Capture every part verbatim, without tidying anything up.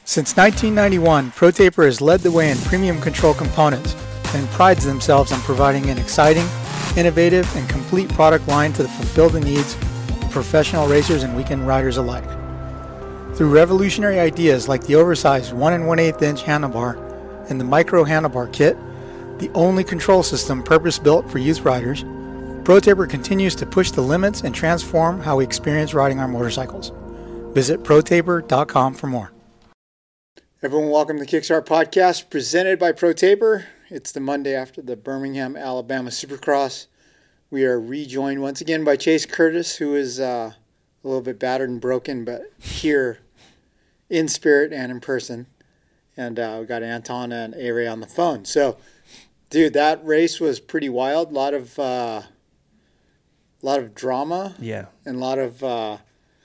Since nineteen ninety-one, ProTaper has led the way in premium control components and prides themselves on providing an exciting, innovative, and complete product line to fulfill the needs of professional racers and weekend riders alike. Through revolutionary ideas like the oversized one and one eighth inch handlebar and the micro handlebar kit, the only control system purpose-built for youth riders, ProTaper continues to push the limits and transform how we experience riding our motorcycles. Visit pro taper dot com for more. Everyone, welcome to the Kickstart Podcast, presented by ProTaper. It's the Monday after the Birmingham, Alabama Supercross. We are rejoined once again by Chase Curtis, who is uh, a little bit battered and broken, but here in spirit and in person. And uh, we got Anton and A-Ray on the phone. So, dude, that race was pretty wild. A lot of, uh, lot of drama. Yeah. And a lot of uh,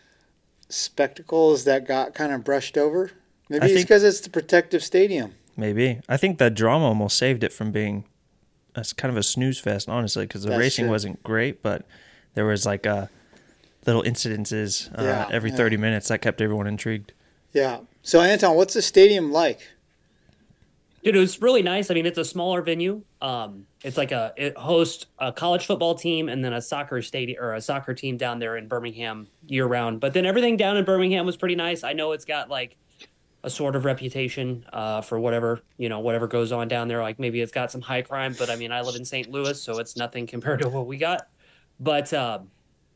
spectacles that got kind of brushed over. Maybe I it's think, because it's the protective stadium. Maybe. I think the drama almost saved it from being a, kind of a snooze fest, honestly, because the That's racing true. wasn't great, but there was like uh, little incidences uh, Yeah, every yeah. thirty minutes that kept everyone intrigued. Yeah. So, Anton, what's the stadium like? Dude, it was really nice. I mean, it's a smaller venue. Um, it's like a it hosts a college football team and then a soccer stadium or a soccer team down there in Birmingham year round. But then everything down in Birmingham was pretty nice. I know it's got like a sort of reputation uh, for whatever, you know, whatever goes on down there. Like maybe it's got some high crime, but I mean, I live in Saint Louis, so it's nothing compared to what we got. But um,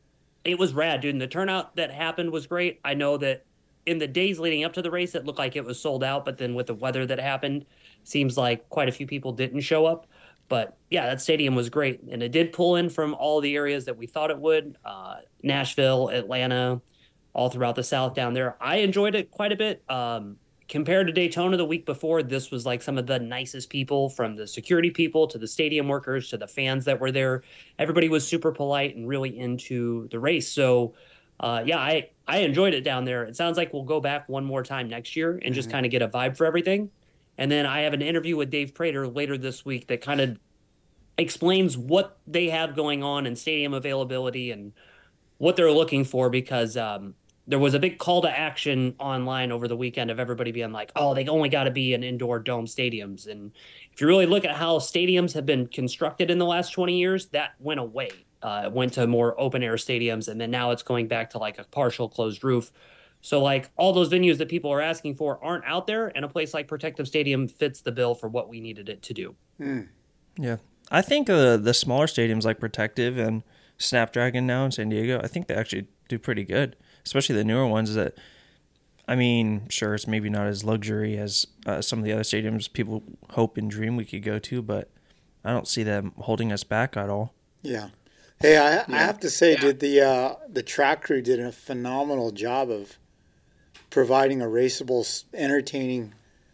it was rad, dude. And the turnout that happened was great. I know that in the days leading up to the race, it looked like it was sold out, but then with the weather that happened, seems like quite a few people didn't show up. But yeah, that stadium was great. And it did pull in from all the areas that we thought it would. Uh, Nashville, Atlanta, all throughout the South down there. I enjoyed it quite a bit. Um, compared to Daytona the week before, this was like some of the nicest people, from the security people to the stadium workers to the fans that were there. Everybody was super polite and really into the race. So uh, yeah, I, I enjoyed it down there. It sounds like we'll go back one more time next year and mm-hmm. just kind of get a vibe for everything. And then I have an interview with Dave Prater later this week that kind of explains what they have going on in stadium availability and what they're looking for, because um, there was a big call to action online over the weekend of everybody being like, oh, they only got to be in indoor dome stadiums. And if you really look at how stadiums have been constructed in the last twenty years, that went away. Uh, it went to more open air stadiums, and then now it's going back to like a partial closed roof. So like all those venues that people are asking for aren't out there, and a place like Protective Stadium fits the bill for what we needed it to do. Mm. Yeah. I think uh, the smaller stadiums like Protective and Snapdragon now in San Diego, I think they actually do pretty good, especially the newer ones that, I mean, sure, it's maybe not as luxury as uh, some of the other stadiums people hope and dream we could go to, but I don't see them holding us back at all. Yeah. Hey, I, yeah. I have to say, yeah. did the uh, the track crew did a phenomenal job of providing a raceable, entertaining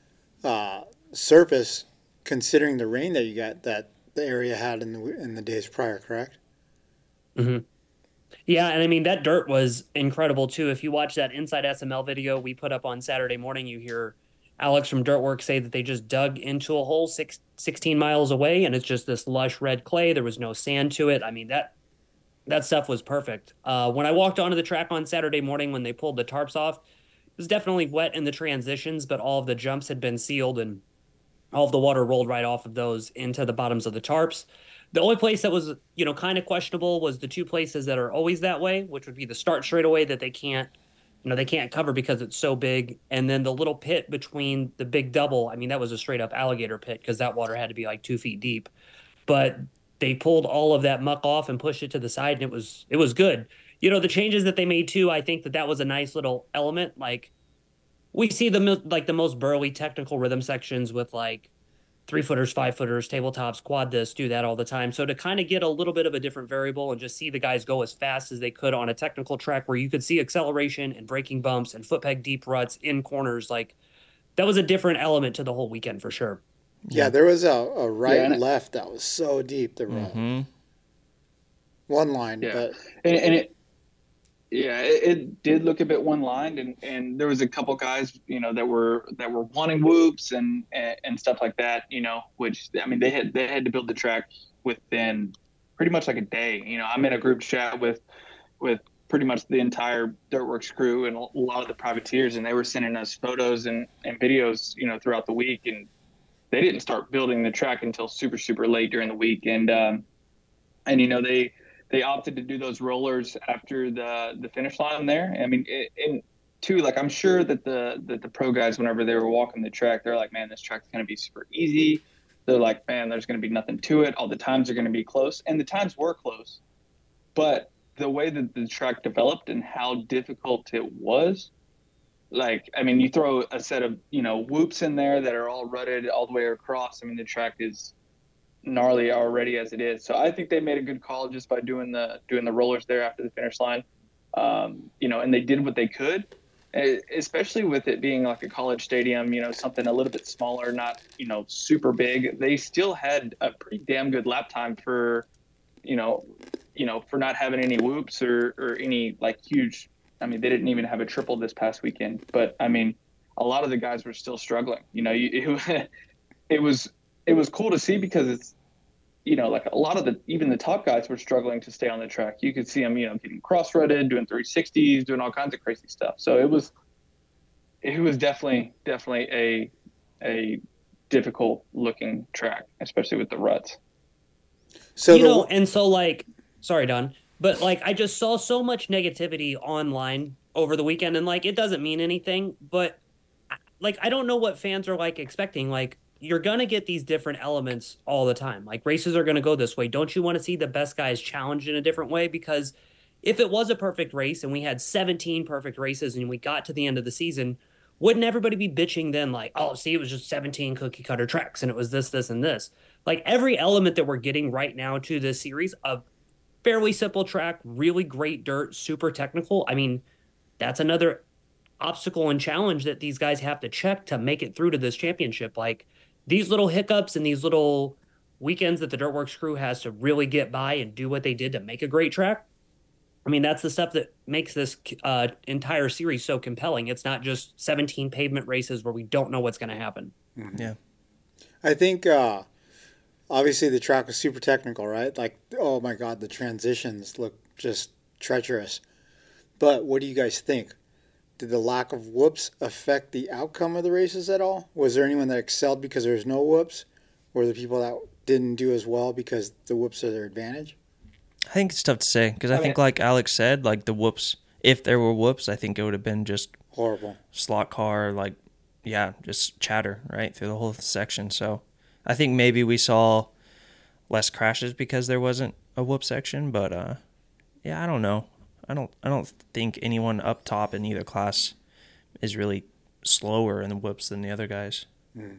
uh, surface, considering the rain that you got that the area had in the in the days prior, correct? Mm-hmm. Yeah, and I mean, that dirt was incredible, too. If you watch that Inside S M L video we put up on Saturday morning, you hear Alex from Dirtworks say that they just dug into a hole six, sixteen miles away, and it's just this lush red clay. There was no sand to it. I mean, that that stuff was perfect. Uh, when I walked onto the track on Saturday morning when they pulled the tarps off, it was definitely wet in the transitions, but all of the jumps had been sealed, and all of the water rolled right off of those into the bottoms of the tarps. The only place that was, you know, kind of questionable was the two places that are always that way, which would be the start straightaway that they can't, you know, they can't cover because it's so big. And then the little pit between the big double. I mean, that was a straight up alligator pit because that water had to be like two feet deep. But they pulled all of that muck off and pushed it to the side, and it was it was good. You know, the changes that they made too, I think that that was a nice little element. Like, we see the like the most burly technical rhythm sections with like three footers, five footers, tabletops, quad this, do that all the time. So to kind of get a little bit of a different variable and just see the guys go as fast as they could on a technical track where you could see acceleration and braking bumps and foot peg deep ruts in corners, like that was a different element to the whole weekend for sure. Yeah, there was a, a right yeah, left that was so deep the rut. Mm-hmm. One line, yeah. but and, and it yeah, it, it did look a bit one lined, and, and there was a couple guys, you know, that were that were wanting whoops and, and and stuff like that, you know, which I mean they had they had to build the track within pretty much like a day. You know, I'm in a group chat with with pretty much the entire Dirtworks crew and a lot of the privateers, and they were sending us photos and, and videos, you know, throughout the week. And they didn't start building the track until super, super late during the week. And, um, and, you know, they, they opted to do those rollers after the, the finish line there. I mean, it, and too, like, I'm sure that the, that the pro guys, whenever they were walking the track, they're like, man, this track's going to be super easy. They're like, man, there's going to be nothing to it. All the times are going to be close. And the times were close. But the way that the track developed and how difficult it was, like, I mean, you throw a set of, you know, whoops in there that are all rutted all the way across. I mean, the track is gnarly already as it is. So I think they made a good call just by doing the doing the rollers there after the finish line. Um, you know, and they did what they could, especially with it being like a college stadium, you know, something a little bit smaller, not, you know, super big. They still had a pretty damn good lap time for, you know, you know, for not having any whoops or, or any like huge, I mean, they didn't even have a triple this past weekend, but I mean, a lot of the guys were still struggling, you know, you, it, it was, it was cool to see because it's, you know, like a lot of the, even the top guys were struggling to stay on the track. You could see them, you know, getting cross-rutted, doing three sixties, doing all kinds of crazy stuff. So it was, it was definitely, definitely a, a difficult looking track, especially with the ruts. So, you the, know, and so like, sorry, Don, but like, I just saw so much negativity online over the weekend, and like, it doesn't mean anything, but like, I don't know what fans are like expecting. Like, you're going to get these different elements all the time. Like, races are going to go this way. Don't you want to see the best guys challenged in a different way? Because if it was a perfect race and we had seventeen perfect races and we got to the end of the season, wouldn't everybody be bitching then like, oh, see, it was just seventeen cookie cutter tracks and it was this, this, and this. Like, every element that we're getting right now to this series, a fairly simple track, really great dirt, super technical. I mean, that's another obstacle and challenge that these guys have to check to make it through to this championship. Like, these little hiccups and these little weekends that the Dirtworks crew has to really get by and do what they did to make a great track. I mean, that's the stuff that makes this uh, entire series so compelling. It's not just seventeen pavement races where we don't know what's going to happen. Mm-hmm. Yeah. I think, uh, obviously, the track was super technical, right? Like, oh my God, the transitions look just treacherous. But what do you guys think? Did the lack of whoops affect the outcome of the races at all? Was there anyone that excelled because there was no whoops? Or the people that didn't do as well because the whoops are their advantage? I think it's tough to say because I, I think, like Alex said, like the whoops, if there were whoops, I think it would have been just horrible. Slot car, like, yeah, just chatter, right, through the whole section. So I think maybe we saw less crashes because there wasn't a whoop section, but uh, yeah, I don't know. I don't I don't think anyone up top in either class is really slower in the whoops than the other guys. Mm.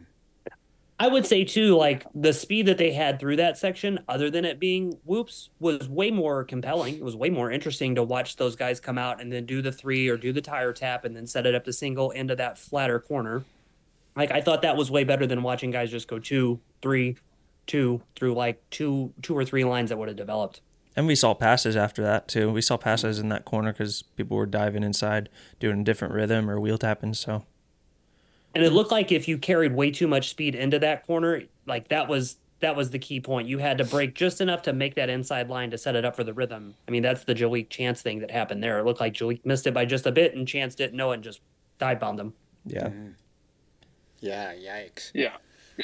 I would say, too, like, the speed that they had through that section, other than it being whoops, was way more compelling. It was way more interesting to watch those guys come out and then do the three or do the tire tap and then set it up to single into that flatter corner. Like, I thought that was way better than watching guys just go two, three, two through, like, two two or three lines that would have developed. And we saw passes after that, too. We saw passes in that corner because people were diving inside, doing a different rhythm or wheel tapping, so. And it looked like if you carried way too much speed into that corner, like that was that was the key point. You had to brake just enough to make that inside line to set it up for the rhythm. I mean, that's the Jalik Chance thing that happened there. It looked like Jalik missed it by just a bit, and Chance didn't know it and just dive bombed him. Yeah. Mm-hmm. Yeah, yikes. Yeah, yeah.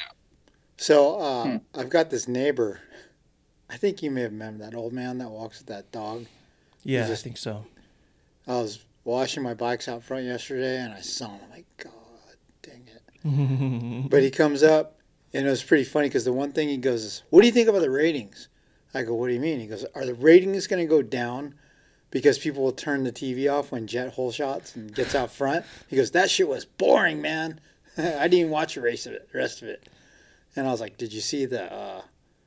So uh, hmm. I've got this neighbor. I think you may have remembered that old man that walks with that dog. Yeah, just, I think so. I was washing my bikes out front yesterday, and I saw him. I'm like, God dang it. But he comes up, and it was pretty funny because the one thing he goes is, what do you think about the ratings? I go, what do you mean? He goes, are the ratings going to go down because people will turn the T V off when Jet hole shots and gets out front? He goes, that shit was boring, man. I didn't even watch the race of it, the rest of it. And I was like, did you see the... Uh,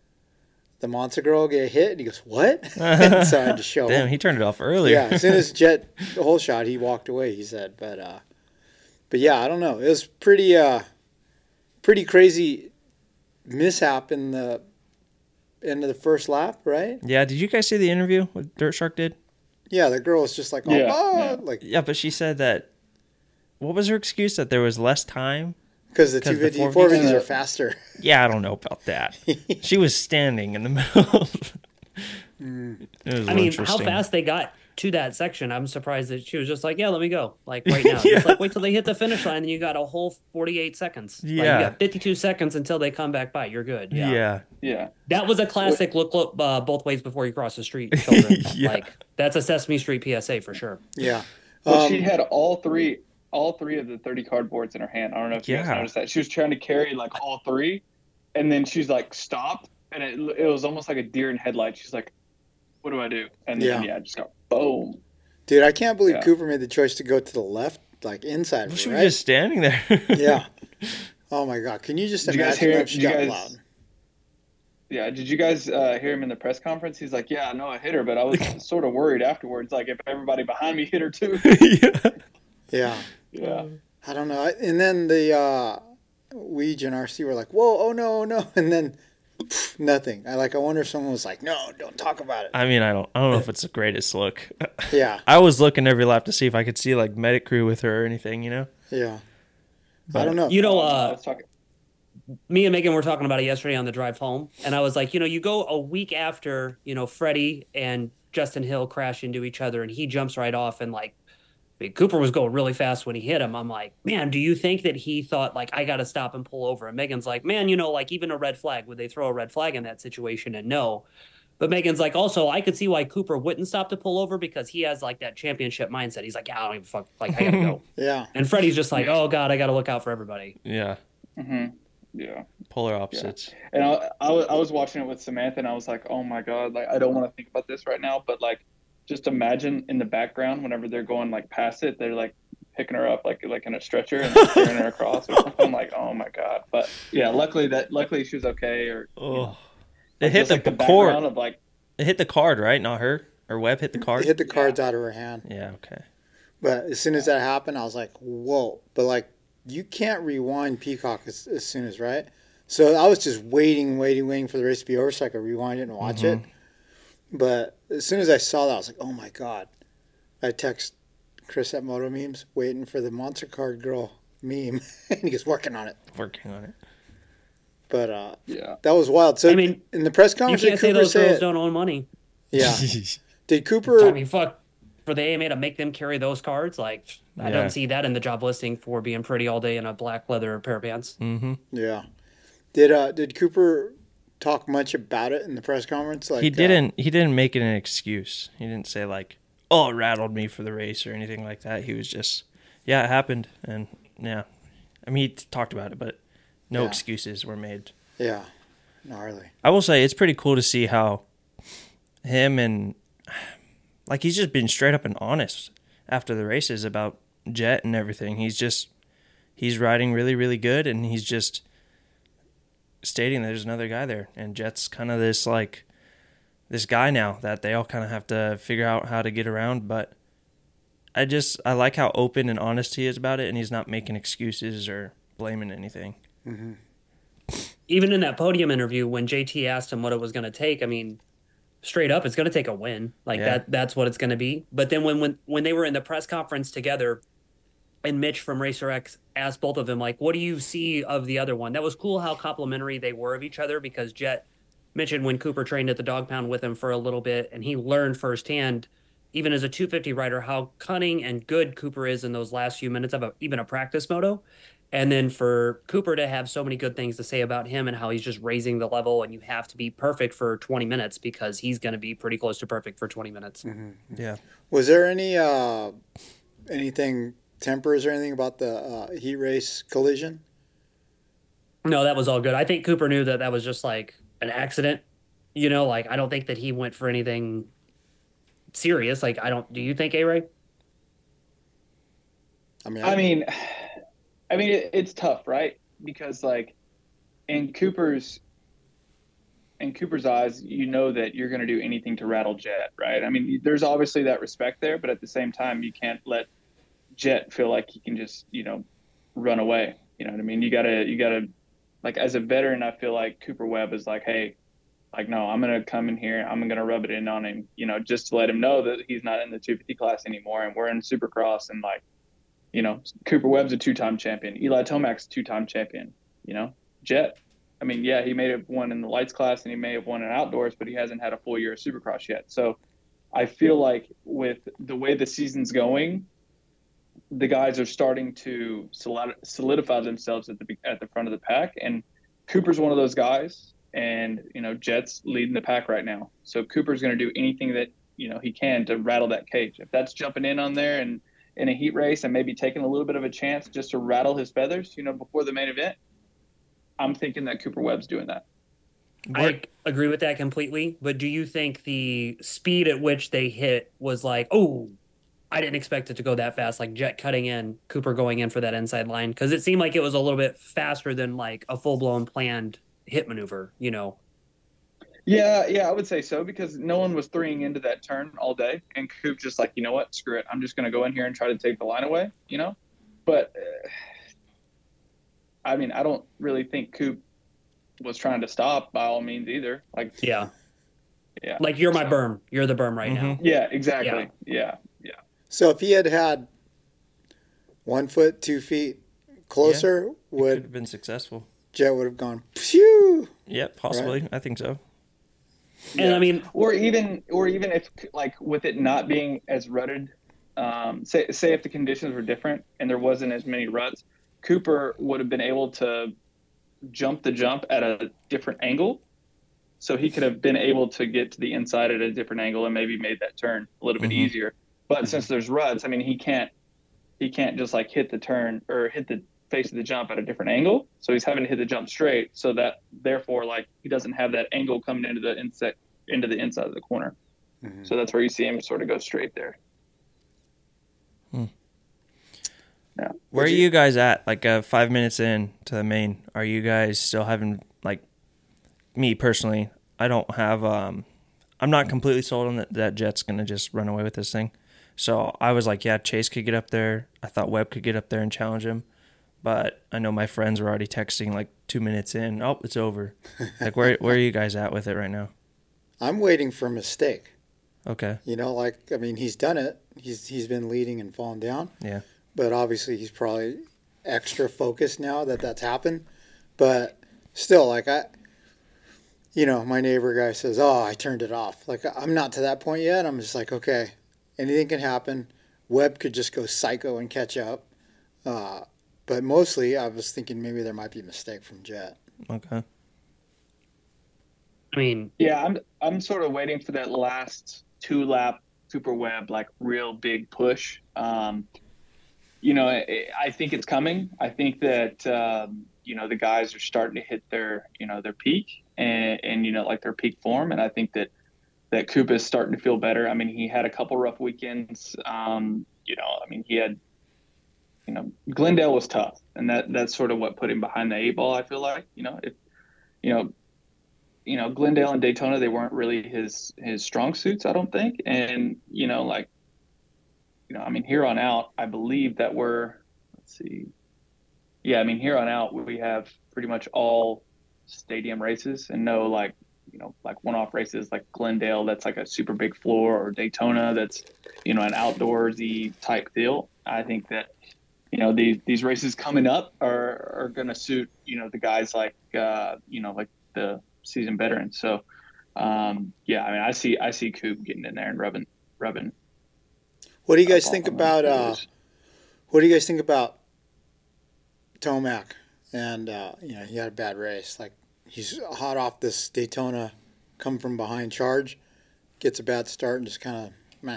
the Monster Girl get hit? And he goes, what? So I had to show Damn, him. he turned it off earlier. Yeah, as soon as Jet the whole shot, he walked away, he said. But uh, but yeah, I don't know. It was pretty uh, pretty crazy mishap in the end of the first lap, right? Yeah, did you guys see the interview what Dirt Shark did? Yeah, the girl was just like, oh, yeah, oh yeah. like yeah, but she said that, what was her excuse? That there was less time? Because the two fifty, four fifties are faster. Yeah, I don't know about that. She was standing in the middle. mm. It was I mean, how fast they got to that section. I'm surprised that she was just like, yeah, let me go. Like right now. Yeah. Just like wait till they hit the finish line and you got a whole forty-eight seconds. Like, Yeah. you got fifty-two seconds until they come back by. You're good. Yeah. Yeah. Yeah. That was a classic look, look uh, both ways before you cross the street. Children. Yeah. Like that's a Sesame Street P S A for sure. Yeah. Well, Um, she had all three, all three of the thirty cardboards in her hand. I don't know if you guys Yeah. noticed that. She was trying to carry like all three, and then she's like stopped, and it it was almost like a deer in headlights. She's like, "What do I do?" And then Yeah. yeah, just got boom. Dude, I can't believe Yeah. Cooper made the choice to go to the left, like inside. Well, of she her, was right? just standing there. Yeah. Oh my God! Can you just Did you guys imagine hear- if she did you got guys- loud? Yeah, did you guys uh, hear him in the press conference? He's like, "Yeah, I know I hit her, but I was sort of worried afterwards, like if everybody behind me hit her too." Yeah. Yeah. Yeah. I don't know. I- And then the uh, Weege and R C were like, "Whoa, oh no, oh no," and then pff, nothing. I like. I wonder if someone was like, "No, don't talk about it." I mean, I don't I don't know if it's the greatest look. Yeah. I was looking every lap to see if I could see like medic crew with her or anything, you know? Yeah. I But- don't know. You know, I uh, was talking. me and Megan were talking about it yesterday on the drive home, and I was like, you know, you go a week after, you know, Freddie and Justin Hill crash into each other, and he jumps right off, and like, I mean, Cooper was going really fast when he hit him. I'm like, man, do you think that he thought like I got to stop and pull over? And Megan's like, man, you know, like even a red flag, would they throw a red flag in that situation? And no. But Megan's like, also, I could see why Cooper wouldn't stop to pull over because he has like that championship mindset. He's like, yeah, I don't even fuck, like I gotta go. Yeah. And Freddie's just like, oh god, I gotta look out for everybody. Yeah. hmm Yeah. Polar opposites. And I, I, was, I was watching it with Samantha, and I was like, "Oh my god! Like, I don't want to think about this right now, but like, just imagine in the background whenever they're going like past it, they're like picking her up like like in a stretcher and like, carrying her across or something." I'm like, "Oh my god!" But yeah, luckily that luckily she was okay. Or you know, Oh. It hit just, the, like, the cord. background of like, It hit the card, right? Not her. Or Webb hit the It card. hit the cards out of her hand. Yeah, okay. But as soon as that happened, I was like, "Whoa!" But like, you can't rewind Peacock as, as soon as right. So I was just waiting, waiting, waiting for the race to be over so I could rewind it and watch Mhm. it. But as soon as I saw that, I was like, "Oh my god!" I text Chris at Moto Memes, waiting for the Monster Card Girl meme, and he was working on it. Working on it. But uh, yeah, that was wild. So I mean, in the press You conference, can't did say Cooper those say girls it? don't own money. Yeah. Did I Cooper? mean, fuck, for the A M A to make them carry those cards, like I Yeah. don't see that in the job listing for being pretty all day in a black leather pair of pants. Mm-hmm. Yeah. Did uh did Cooper talk much about it in the press conference? Like He uh, didn't he didn't make it an excuse. He didn't say like, "Oh, it rattled me for the race" or anything like that. He was just, "Yeah, it happened." And yeah. I mean, he t- talked about it, but no Yeah. excuses were made. Yeah. Gnarly. I will say it's pretty cool to see how him and like he's just been straight up and honest after the races about Jet and everything. He's just he's riding really really good, and he's just stating there's another guy there, and Jet's kind of this like this guy now that they all kind of have to figure out how to get around. But I just I like how open and honest he is about it, and he's not making excuses or blaming anything. Mm-hmm. Even in that podium interview, when J T asked him what it was going to take, I mean, straight up, it's going to take a win. Like Yeah. that. That's what it's going to be. But then when when when they were in the press conference together, and Mitch from Racer X asked both of them, like, what do you see of the other one? That was cool how complimentary they were of each other, because Jet mentioned when Cooper trained at the dog pound with him for a little bit, and he learned firsthand, even as a two fifty rider, how cunning and good Cooper is in those last few minutes of a, even a practice moto. And then for Cooper to have so many good things to say about him and how he's just raising the level, and you have to be perfect for twenty minutes because he's going to be pretty close to perfect for twenty minutes. Mm-hmm. Yeah. Was there any uh anything tempers or anything about the uh, heat race collision? No, that was all good. I think Cooper knew that that was just like an accident. You know, like I don't think that he went for anything serious. Like I don't. Do you think, A-Ray? I mean, I mean, I mean it, it's tough, right? Because like in Cooper's in Cooper's eyes, you know that you're going to do anything to rattle Jet, right? I mean, there's obviously that respect there, but at the same time, you can't let Jet feel like he can just, you know, run away. You know what I mean? You gotta, you gotta, like as a veteran, I feel like Cooper Webb is like, hey, like, no, I'm going to come in here. I'm going to rub it in on him, you know, just to let him know that he's not in the two fifty class anymore. And we're in Supercross, and like, you know, Cooper Webb's a two-time champion. Eli Tomac's a two-time champion, you know, Jet. I mean, yeah, he may have won in the lights class and he may have won in outdoors, but he hasn't had a full year of Supercross yet. So I feel like with the way the season's going, the guys are starting to solidify themselves at the at the front of the pack, and Cooper's one of those guys. And you know, Jett's leading the pack right now, so Cooper's going to do anything that you know he can to rattle that cage. If that's jumping in on there and in a heat race and maybe taking a little bit of a chance just to rattle his feathers, you know, before the main event, I'm thinking that Cooper Webb's doing that. I agree with that completely. But do you think the speed at which they hit was like, oh, I didn't expect it to go that fast, like Jett cutting in, Cooper going in for that inside line? Because it seemed like it was a little bit faster than like a full-blown planned hit maneuver, you know? Yeah, yeah, I would say so, because no one was threeing into that turn all day, and Coop just like, you know what, screw it, I'm just going to go in here and try to take the line away, you know? But, uh, I mean, I don't really think Coop was trying to stop by all means either. Like, yeah. Yeah. Like, you're my berm. You're the berm right mm-hmm. now. Yeah, exactly. Yeah. yeah, yeah. So if he had had one foot, two feet closer, yeah, would have been successful. Jett would have gone, phew. Yeah, possibly. Right? I think so. And yeah. I mean, or even, or even if like with it not being as rutted, um, say, say if the conditions were different and there wasn't as many ruts, Cooper would have been able to jump the jump at a different angle. So he could have been able to get to the inside at a different angle and maybe made that turn a little bit mm-hmm. easier. But mm-hmm. since there's ruts, I mean, he can't, he can't just like hit the turn or hit the face of the jump at a different angle. So he's having to hit the jump straight. So that therefore, like, he doesn't have that angle coming into the insect into the inside of the corner. Mm-hmm. So that's where you see him sort of go straight there. Hmm. Yeah. Where are you, you guys at? Like uh, five minutes in to the main, are you guys still having, like, me personally, I don't have, um, I'm not completely sold on that, that Jett's going to just run away with this thing. So I was like, yeah, Chase could get up there. I thought Webb could get up there and challenge him. But I know my friends were already texting like two minutes in. Oh, it's over. Like, where where are you guys at with it right now? I'm waiting for a mistake. Okay. You know, like, I mean, he's done it. He's He's been leading and falling down. Yeah. But obviously he's probably extra focused now that that's happened. But still, like, I, you know, my neighbor guy says, oh, I turned it off. Like, I'm not to that point yet. I'm just like, okay, anything can happen. Webb could just go psycho and catch up. Uh, but mostly I was thinking maybe there might be a mistake from Jett. Okay. I mean, yeah, I'm I'm sort of waiting for that last two lap Cooper Webb, like, real big push. Um, you know, I, I think it's coming. I think that, um, you know, the guys are starting to hit their, you know, their peak and, and, you know, like their peak form. And I think that, that Cooper is starting to feel better. I mean, he had a couple rough weekends. Um, you know, I mean, he had, you know, Glendale was tough, and that that's sort of what put him behind the eight ball. I feel like, you know, if, you know, you know, Glendale and Daytona, they weren't really his, his strong suits, I don't think. And, you know, like, you know, I mean, here on out, I believe that we're, let's see. Yeah. I mean, here on out, we have pretty much all stadium races and no, like, you know, like one-off races like Glendale, that's like a super big floor, or Daytona, that's, you know, an outdoorsy type deal. I think that, you know, these, these races coming up are, are going to suit, you know, the guys like, uh, you know, like the seasoned veterans. So, um, yeah, I mean, I see, I see Coop getting in there and rubbing, rubbing. What do you guys think about, uh, what do you guys think about Tomac? And, uh, you know, he had a bad race. Like, he's hot off this Daytona, come from behind charge, gets a bad start and just kind of, meh.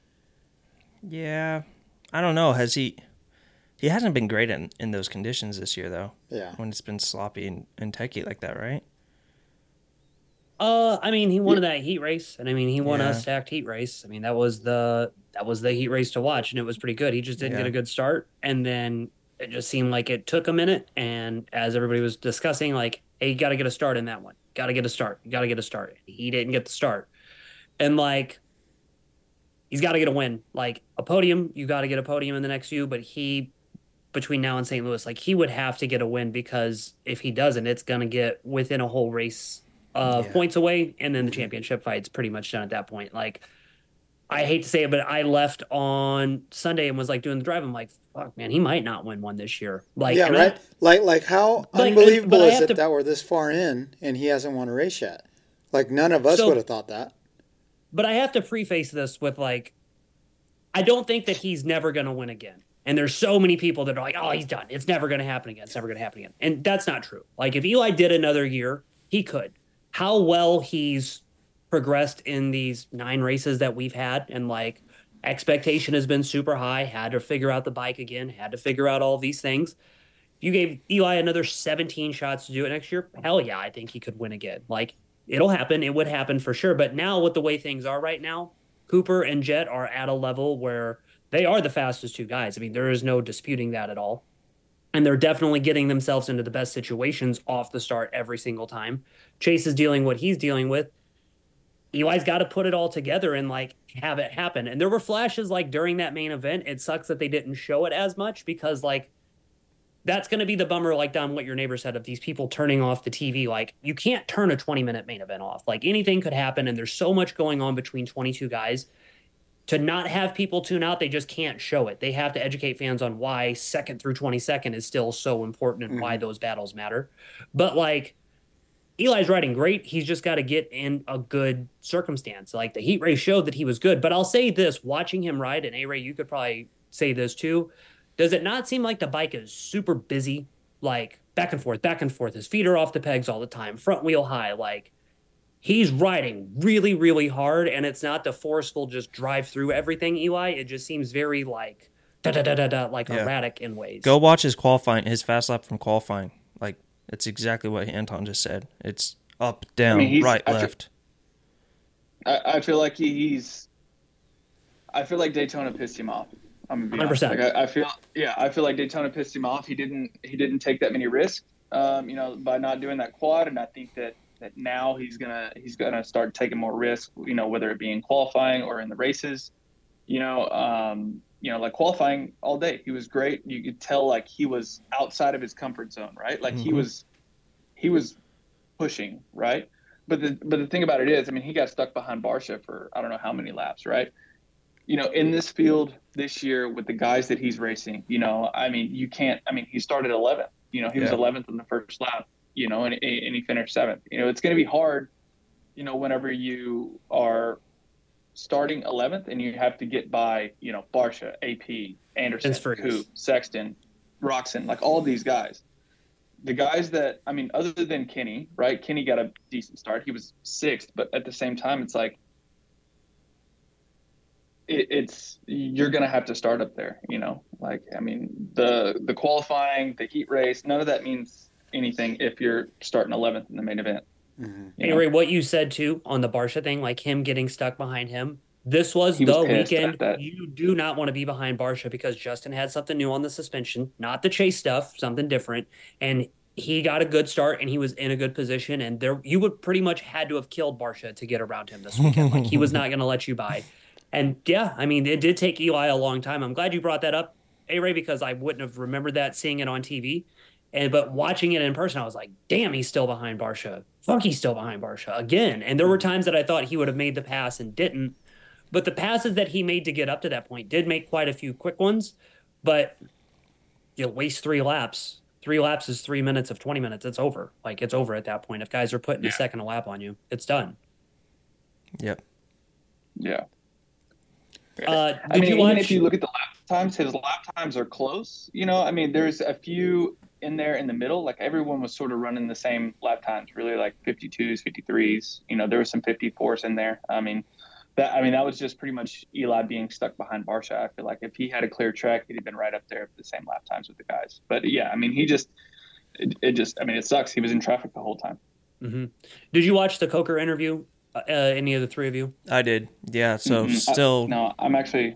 Yeah. I don't know. Has he, he hasn't been great in, in those conditions this year, though. Yeah. When it's been sloppy and, and techy like that, right? Uh, I mean, he won yeah. that heat race, and I mean, he won yeah. a stacked heat race. I mean, that was the that was the heat race to watch, and it was pretty good. He just didn't yeah. get a good start, and then it just seemed like it took a minute. And as everybody was discussing, like, hey, you got to get a start in that one. Got to get a start. You got to get a start. He didn't get the start, and like, he's got to get a win, like a podium. You got to get a podium in the next few, but he. Between now and Saint Louis, like, he would have to get a win, because if he doesn't, it's going to get within a whole race of yeah. points away, and then the championship fight's pretty much done at that point. Like, I hate to say it, but I left on Sunday and was like doing the drive. I'm like, fuck, man, he might not win one this year. Like, yeah, right. I, like, like how like, unbelievable is it to, that we're this far in and he hasn't won a race yet? Like, none of us so, would have thought that. but I have to preface this with like, I don't think that he's never going to win again. And there's so many people that are like, oh, he's done. It's never going to happen again. It's never going to happen again. And that's not true. Like if Eli did another year, he could. How well he's progressed in these nine races that we've had, and like expectation has been super high, had to figure out the bike again, had to figure out all these things. You gave Eli another seventeen shots to do it next year. Hell yeah, I think he could win again. Like it'll happen. It would happen for sure. But now with the way things are right now, Cooper and Jet are at a level where they are the fastest two guys. I mean, there is no disputing that at all. And they're definitely getting themselves into the best situations off the start every single time. Chase is dealing what he's dealing with. Eli's got to put it all together and like have it happen. And there were flashes like during that main event. It sucks that they didn't show it as much because like that's going to be the bummer, like Don, what your neighbor said, of these people turning off the T V. Like you can't turn a twenty minute main event off. Like anything could happen. And there's so much going on between twenty-two guys. To not have people tune out, they just can't show it. They have to educate fans on why second through twenty-second is still so important and mm-hmm. why those battles matter. But like Eli's riding great. He's just got to get in a good circumstance. Like the heat race showed that he was good. But I'll say this, watching him ride, and A-Ray, you could probably say this too. Does it not seem like the bike is super busy? Like back and forth, back and forth. His feet are off the pegs all the time. Front wheel high. Like he's riding really, really hard, and it's not the forceful just drive through everything, Eli. It just seems very like da da da da da, like yeah. erratic in ways. Go watch his qualifying, his fast lap from qualifying. Like it's exactly what Anton just said. It's up, down, I mean, right, I left. Feel, I, I feel like he's. I feel like Daytona pissed him off. I'm gonna be one hundred percent. Like I, I feel, yeah, I feel like Daytona pissed him off. He didn't, he didn't take that many risks, um, you know, by not doing that quad, and I think that. that now he's gonna he's gonna start taking more risk, you know, whether it be in qualifying or in the races, you know, um, you know, like qualifying all day, he was great. You could tell like he was outside of his comfort zone, right? Like mm-hmm. he was he was pushing, right? But the but the thing about it is, I mean, he got stuck behind Barcia for I don't know how many laps, right? You know, in this field this year with the guys that he's racing, you know, I mean, you can't. I mean, he started eleventh. You know, he yeah. was eleventh in the first lap. You know, and, and he finished seventh. You know, it's going to be hard, you know, whenever you are starting eleventh and you have to get by, you know, Barcia, A P, Anderson, Coop, Sexton, Roxon, like all these guys. The guys that, I mean, other than Kenny, right? Kenny got a decent start. He was sixth, but at the same time, it's like, it, it's, you're going to have to start up there, you know? Like, I mean, the the qualifying, the heat race, none of that means anything if you're starting eleventh in the main event. Mm-hmm. Hey, Ray, what you said too on the Barcia thing, like him getting stuck behind him, this was he the was weekend you do not want to be behind Barcia because Justin had something new on the suspension, not the chase stuff, something different, and he got a good start and he was in a good position, and there you would pretty much had to have killed Barcia to get around him this weekend. Like he was not going to let you by. And yeah, I mean, it did take Eli a long time. I'm glad you brought that up, A-Ray, because I wouldn't have remembered that seeing it on T V. And but watching it in person, I was like, damn, he's still behind Barcia. Fuck, he's still behind Barcia again. And there were times that I thought he would have made the pass and didn't. But the passes that he made to get up to that point did make quite a few quick ones. But you waste three laps. Three laps is three minutes of twenty minutes. It's over. Like, it's over at that point. If guys are putting yeah. a second a lap on you, it's done. Yep. Yeah. Uh, I mean, even if you look at the lap times, his lap times are close. You know, I mean, there's a few in there in the middle. Like everyone was sort of running the same lap times, really, like fifty-twos, fifty-threes. You know, there were some fifty-fours in there. I mean, that I mean that was just pretty much Eli being stuck behind Barcia. I feel like if he had a clear track, he'd have been right up there with the same lap times with the guys. But yeah, I mean, he just it, it just I mean, it sucks. He was in traffic the whole time. Mm-hmm. Did you watch the Coker interview? Uh, any of the three of you? I did. Yeah. So mm-hmm. still. I, no, I'm actually.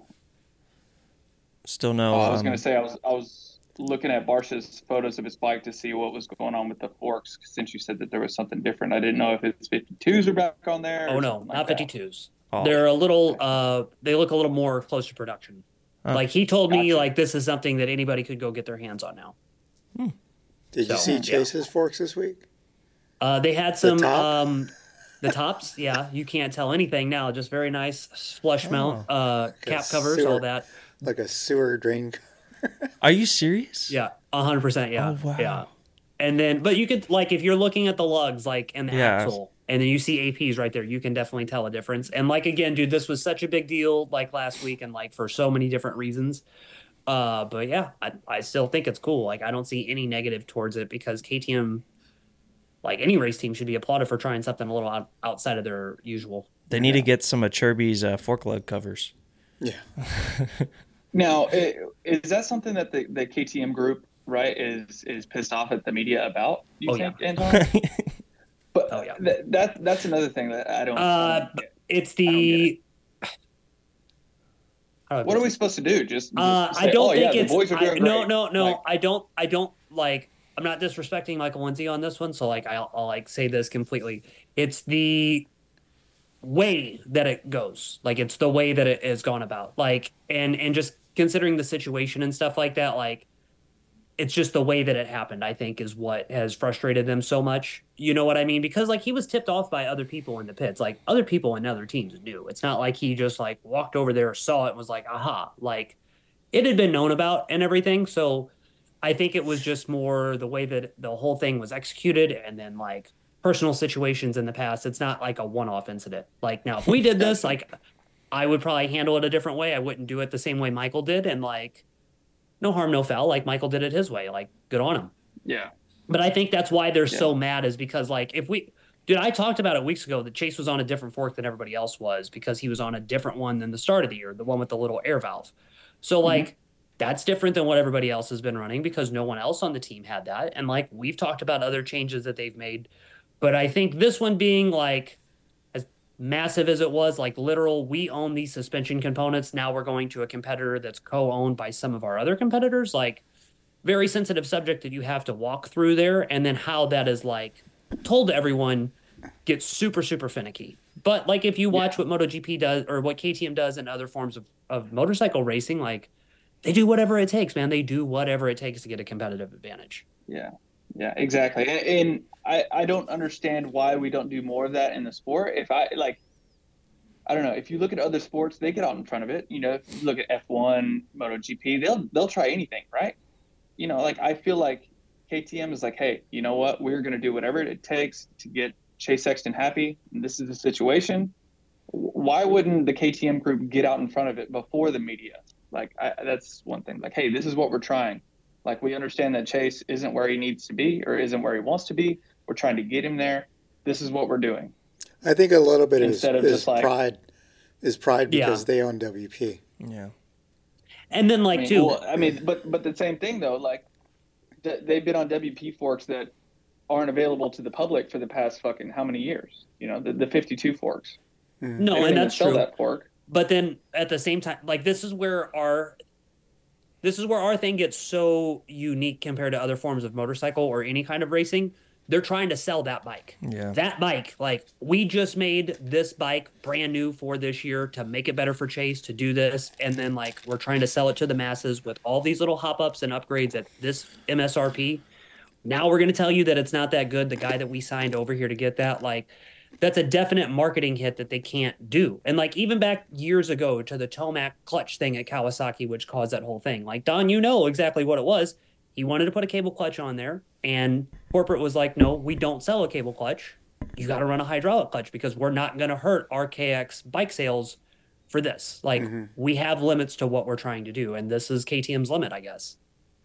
Still no. Oh, I was um, going to say I was I was looking at Barcia's photos of his bike to see what was going on with the forks. Since you said that there was something different, I didn't know if his fifty-twos are back on there. Oh no, not fifty-twos. Oh. They're a little. Uh, they look a little more close to production. Oh. Like he told me, gotcha. Like this is something that anybody could go get their hands on now. Hmm. Did so, you see Chase's yeah. forks this week? Uh, they had some. The, top? um, the tops, yeah. You can't tell anything now. Just very nice flush mount, oh. uh, like cap covers, sewer, all that. Like a sewer drain. Are you serious? Yeah, a hundred percent. Yeah, oh, wow. yeah. And then, but you could like if you're looking at the lugs, like and the yeah. axle, and then you see A Ps right there. You can definitely tell a difference. And like, again, dude, this was such a big deal like last week and like for so many different reasons. Uh, but yeah, I, I still think it's cool. Like, I don't see any negative towards it because K T M, like any race team, should be applauded for trying something a little out, outside of their usual. They need yeah. to get some of Chirby's uh, fork lug covers. Yeah. Now, it, is that something that the, the K T M group, right, is is pissed off at the media about? You oh, think, yeah. Anton? But oh, yeah. th- that that's another thing that I don't. Uh, I don't get. It's the. What are we supposed to do? Just, just uh, say, I don't oh, think yeah, it's. The boys are doing I, great. no, no, no. Like, I don't. I don't like. I'm not disrespecting Michael Lindsay on this one, so like I'll, I'll like say this completely. It's the way that it goes. Like it's the way that it is gone about. Like and and just considering the situation and stuff like that. Like it's just the way that it happened. I think is what has frustrated them so much. You know what I mean? Because like he was tipped off by other people in the pits. Like other people in other teams knew. It's not like he just like walked over there, saw it, and was like, aha. Like it had been known about and everything. So I think it was just more the way that the whole thing was executed and then like personal situations in the past. It's not like a one-off incident. Like now, if we did this, like I would probably handle it a different way. I wouldn't do it the same way Michael did. And like, no harm, no foul. Like Michael did it his way. Like good on him. Yeah. But I think that's why they're yeah. so mad is because like if we, dude, I talked about it weeks ago that Chase was on a different fork than everybody else was because he was on a different one than the start of the year, the one with the little air valve. So like, mm-hmm. that's different than what everybody else has been running because no one else on the team had that. And like we've talked about other changes that they've made. But I think this one being like as massive as it was, like literal, we own these suspension components. Now we're going to a competitor that's co-owned by some of our other competitors. Like very sensitive subject that you have to walk through there. And then how that is like told to everyone gets super, super finicky. But like if you watch yeah. what MotoGP does or what K T M does in other forms of, of motorcycle racing, like they do whatever it takes, man. They do whatever it takes to get a competitive advantage. Yeah, yeah, exactly. And, and I, I don't understand why we don't do more of that in the sport. If I like, I don't know. If you look at other sports, they get out in front of it. You know, if you look at F one, MotoGP, they'll they'll try anything, right? You know, like I feel like K T M is like, hey, you know what? We're going to do whatever it takes to get Chase Sexton happy. And this is the situation. Why wouldn't the K T M group get out in front of it before the media? Like, I, that's one thing. Like, hey, this is what we're trying. Like, we understand that Chase isn't where he needs to be or isn't where he wants to be. We're trying to get him there. This is what we're doing. I think a little bit Instead is, of is just like, pride. Is pride because yeah. they own W P. Yeah. And then, like, I mean, too. Well, I mean, but but the same thing, though. Like, th- they've been on W P forks that aren't available to the public for the past fucking how many years? You know, the, the fifty-two forks. Mm-hmm. No, they and that's sell true. That fork. But then at the same time, like this is where our this is where our thing gets so unique compared to other forms of motorcycle or any kind of racing. They're trying to sell that bike. Yeah. That bike, like we just made this bike brand new for this year to make it better for Chase to do this. And then like we're trying to sell it to the masses with all these little hop ups and upgrades at this M S R P. Now we're going to tell you that it's not that good. The guy that we signed over here to get that, like, that's a definite marketing hit that they can't do. And like even back years ago to the Tomac clutch thing at Kawasaki, which caused that whole thing. Like Don, you know exactly what it was. He wanted to put a cable clutch on there, and corporate was like, no, we don't sell a cable clutch. You got to run a hydraulic clutch because we're not going to hurt R K X bike sales for this. Like mm-hmm. we have limits to what we're trying to do, and this is K T M's limit, I guess.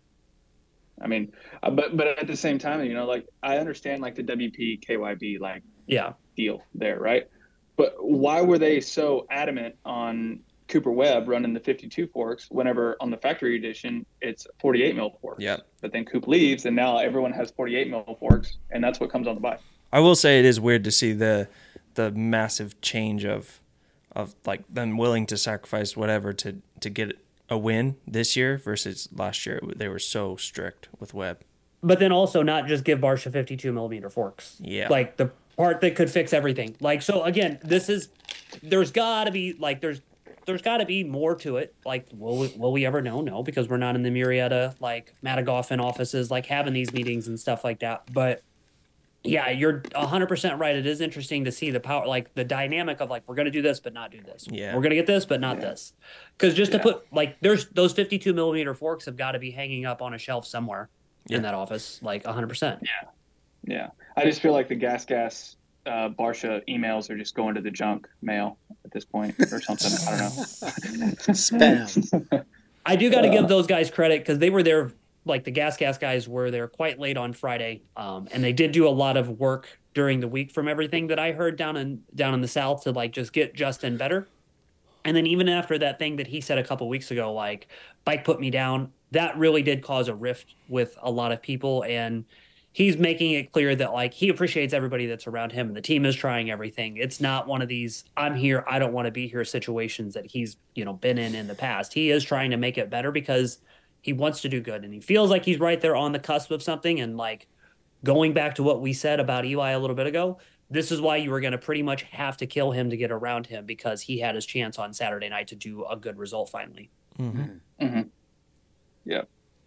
I mean, uh, but but at the same time, you know, like I understand like the W P K Y B like yeah deal there, right? But why were they so adamant on Cooper Webb running the fifty-two forks whenever on the factory edition it's forty-eight mil forks? Yeah. But then Coop leaves and now everyone has forty-eight mil forks, and that's what comes on the bike. I will say it is weird to see the the massive change of of like them willing to sacrifice whatever to to get a win this year versus last year. They were so strict with Webb. But then also not just give Barsha fifty-two millimeter forks. Yeah. Like the part that could fix everything. Like, so again, this is, there's gotta be like, there's, there's gotta be more to it. Like, will we, will we ever know? No, because we're not in the Murrieta, like Matagoffin offices, like having these meetings and stuff like that. But yeah, you're a hundred percent right. It is interesting to see the power, like the dynamic of like, we're going to do this, but not do this. Yeah. We're going to get this, but not yeah. this. Cause just yeah. to put like, there's those fifty-two millimeter forks have got to be hanging up on a shelf somewhere. Yeah. In that office, like one hundred percent. Yeah. Yeah. I just feel like the gas gas uh, Barsha emails are just going to the junk mail at this point or something. I don't know. Spam. I do got to give those guys credit because they were there. Like the Gas Gas guys were there quite late on Friday, um, and they did do a lot of work during the week from everything that I heard down in down in the South to like just get Justin better. And then even after that thing that he said a couple weeks ago, like bike put me down, that really did cause a rift with a lot of people. And he's making it clear that like he appreciates everybody that's around him and the team is trying everything. It's not one of these I'm here, I don't want to be here situations that he's, you know, been in in the past. He is trying to make it better because he wants to do good and he feels like he's right there on the cusp of something. And like going back to what we said about Eli a little bit ago, this is why you were going to pretty much have to kill him to get around him because he had his chance on Saturday night to do a good result finally. Mm-hmm. Mm-hmm. Yeah.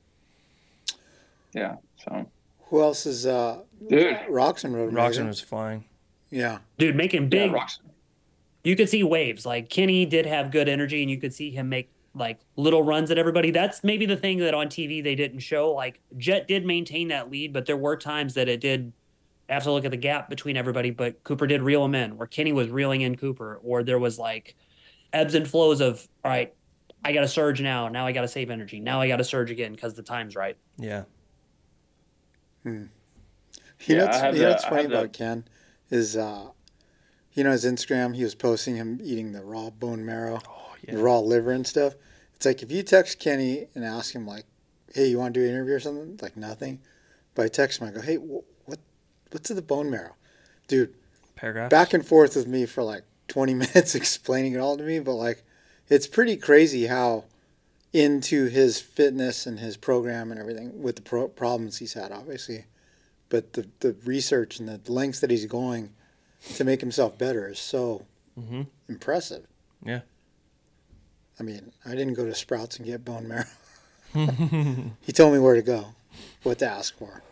Yeah. So Who else is uh dude, Roxon rode? Roxon was flying. Yeah. Dude, making big. Yeah, Roxon. You could see waves. Like Kenny did have good energy and you could see him make like little runs at everybody. That's maybe the thing that on T V they didn't show. Like Jet did maintain that lead, but there were times that it did have to look at the gap between everybody, but Cooper did reel him in, or Kenny was reeling in Cooper, or there was like ebbs and flows of, all right, I got to surge now. Now I got to save energy. Now I got to surge again because the time's right. Yeah. Hmm. Yeah, You know I what's, have you know the- what's I funny have the- about Ken is, uh, you know, his Instagram, he was posting him eating the raw bone marrow, Oh, yeah. the raw liver and stuff. It's like if you text Kenny and ask him, like, hey, you want to do an interview or something? Like, nothing. But I text him, I go, hey, wh- what, what's the bone marrow? Dude, Paragraph. back and forth with me for like twenty minutes explaining it all to me. But, like, it's pretty crazy how into his fitness and his program and everything with the pro- problems he's had, obviously. But the, the research and the lengths that he's going to make himself better is so Mm-hmm. impressive. Yeah. I mean, I didn't go to Sprouts and get bone marrow. He told me where to go, what to ask for.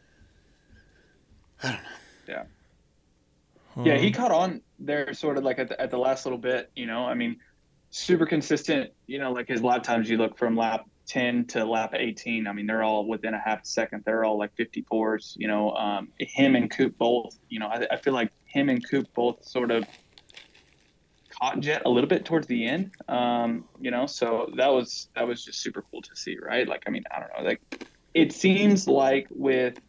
I don't know. Yeah. Um, Yeah, he caught on there sort of like at the, at the last little bit, you know, I mean, super consistent, you know, like his lap times, you look from lap ten to lap eighteen. I mean, they're all within a half second. They're all like fifty-fours, you know, um, him and Coop both, you know, I, I feel like him and Coop both sort of caught Jet a little bit towards the end, um, you know, so that was, that was just super cool to see, right? Like, I mean, I don't know, like it seems like with,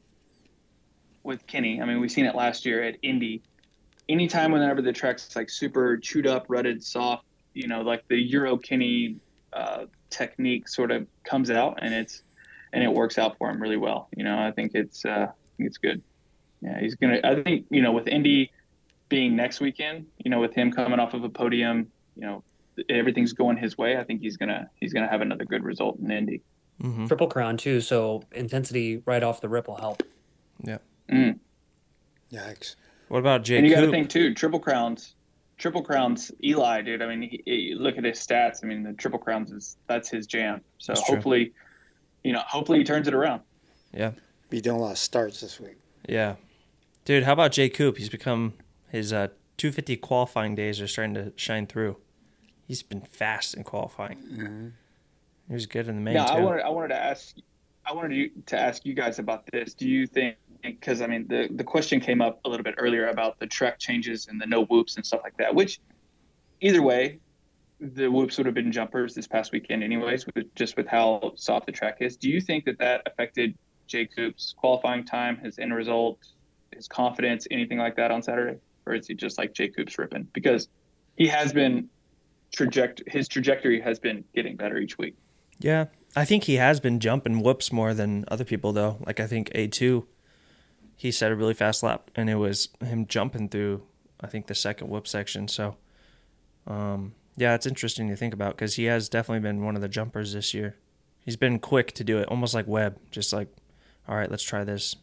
with Kenny, I mean, we've seen it last year at Indy. Anytime whenever the track's like super chewed up, rutted, soft, you know, like the Euro Kenny uh, technique sort of comes out and it's and it works out for him really well. You know, I think it's uh, I think it's good. Yeah, he's gonna. I think you know with Indy being next weekend, you know, with him coming off of a podium, you know, everything's going his way. I think he's gonna he's gonna have another good result in Indy. Mm-hmm. Triple Crown too, so intensity right off the rip will help. Yeah. Mm. Yikes. What about Jay And you got to Coop? think too, Triple Crowns, Triple Crowns, Eli, dude. I mean, he, he, look at his stats. I mean, the Triple Crowns is that's his jam. So That's true. hopefully, you know, hopefully he turns it around. Yeah. Be doing a lot of starts this week. Yeah. Dude, how about Jay Coop? He's become his uh, two fifty qualifying days are starting to shine through. He's been fast in qualifying. Mm-hmm. He was good in the main Yeah, too. I wanted I wanted to ask I wanted you to ask you guys about this. Do you think because I mean the the question came up a little bit earlier about the track changes and the no whoops and stuff like that, which either way, the whoops would have been jumpers this past weekend anyways, with, just with how soft the track is. Do you think that that affected Jay Coop's qualifying time, his end result, his confidence, anything like that on Saturday? Or is he just like Jay Coop's ripping? Because he has been traject his trajectory has been getting better each week. Yeah. I think he has been jumping whoops more than other people, though. Like, I think A two, he set a really fast lap, and it was him jumping through, I think, the second whoop section. So, um, yeah, it's interesting to think about because he has definitely been one of the jumpers this year. He's been quick to do it, almost like Webb, just like, all right, let's try this.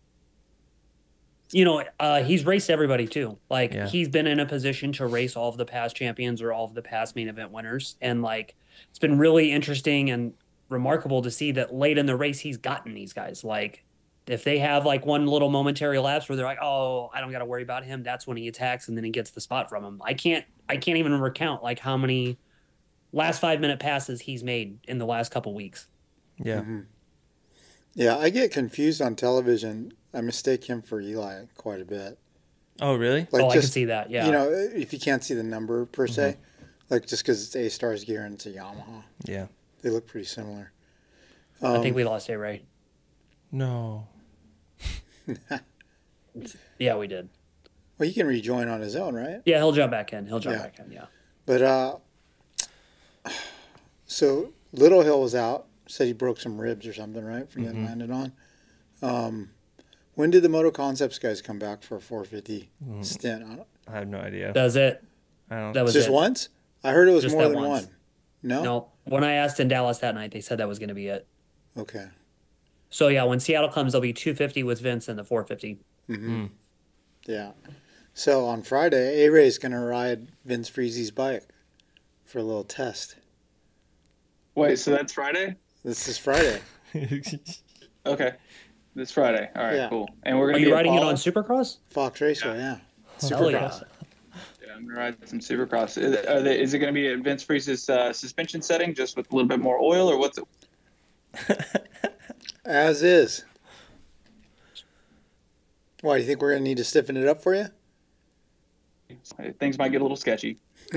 You know, uh, he's raced everybody too. Like Yeah. he's been in a position to race all of the past champions or all of the past main event winners. And like, it's been really interesting and remarkable to see that late in the race, he's gotten these guys. Like if they have like one little momentary lapse where they're like, oh, I don't got to worry about him. That's when he attacks and then he gets the spot from him. I can't, I can't even recount like how many last five minute passes he's made in the last couple weeks. Yeah. Mm-hmm. Yeah, I get confused on television. I mistake him for Eli quite a bit. Oh, really? Like oh, I just, can see that. Yeah. You know, if you can't see the number per se, Mm-hmm. like just because it's A-Stars gear and it's a Yamaha, Yeah. they look pretty similar. I Um, think we lost A-Ray. No. Yeah, we did. Well, he can rejoin on his own, right? Yeah, he'll jump back in. He'll jump Yeah. back in. Yeah. But uh, so Little Hill was out. Said he broke some ribs or something, right? For getting Mhm. landed on. Um, when did the Moto Concepts guys come back for a four fifty Mm. stint? I don't, I have no idea. That was it. I don't. That was just it. once? I heard it was Just more that than once. one. No? No, when I asked in Dallas that night, they said that was going to be it. Okay. So yeah, when Seattle comes, there'll be two fifty with Vince and the four fifty. Mm-hmm. Mm. Yeah. So on Friday, A-Ray's going to ride Vince Freezy's bike for a little test. Wait, so that's Friday? This is Friday. Okay, this Friday. All right, Yeah. cool. And we're Are gonna you be at riding it Paula? on Supercross? Fox Raceway, yeah. Hell yeah. Supercross. Yeah, I'm gonna ride some Supercross. Is it, are they, is it gonna be a Vince Freeze's uh, suspension setting, just with a little bit more oil, or what's it? As is. Why, do you think we're going to need to stiffen it up for you? Things might get a little sketchy.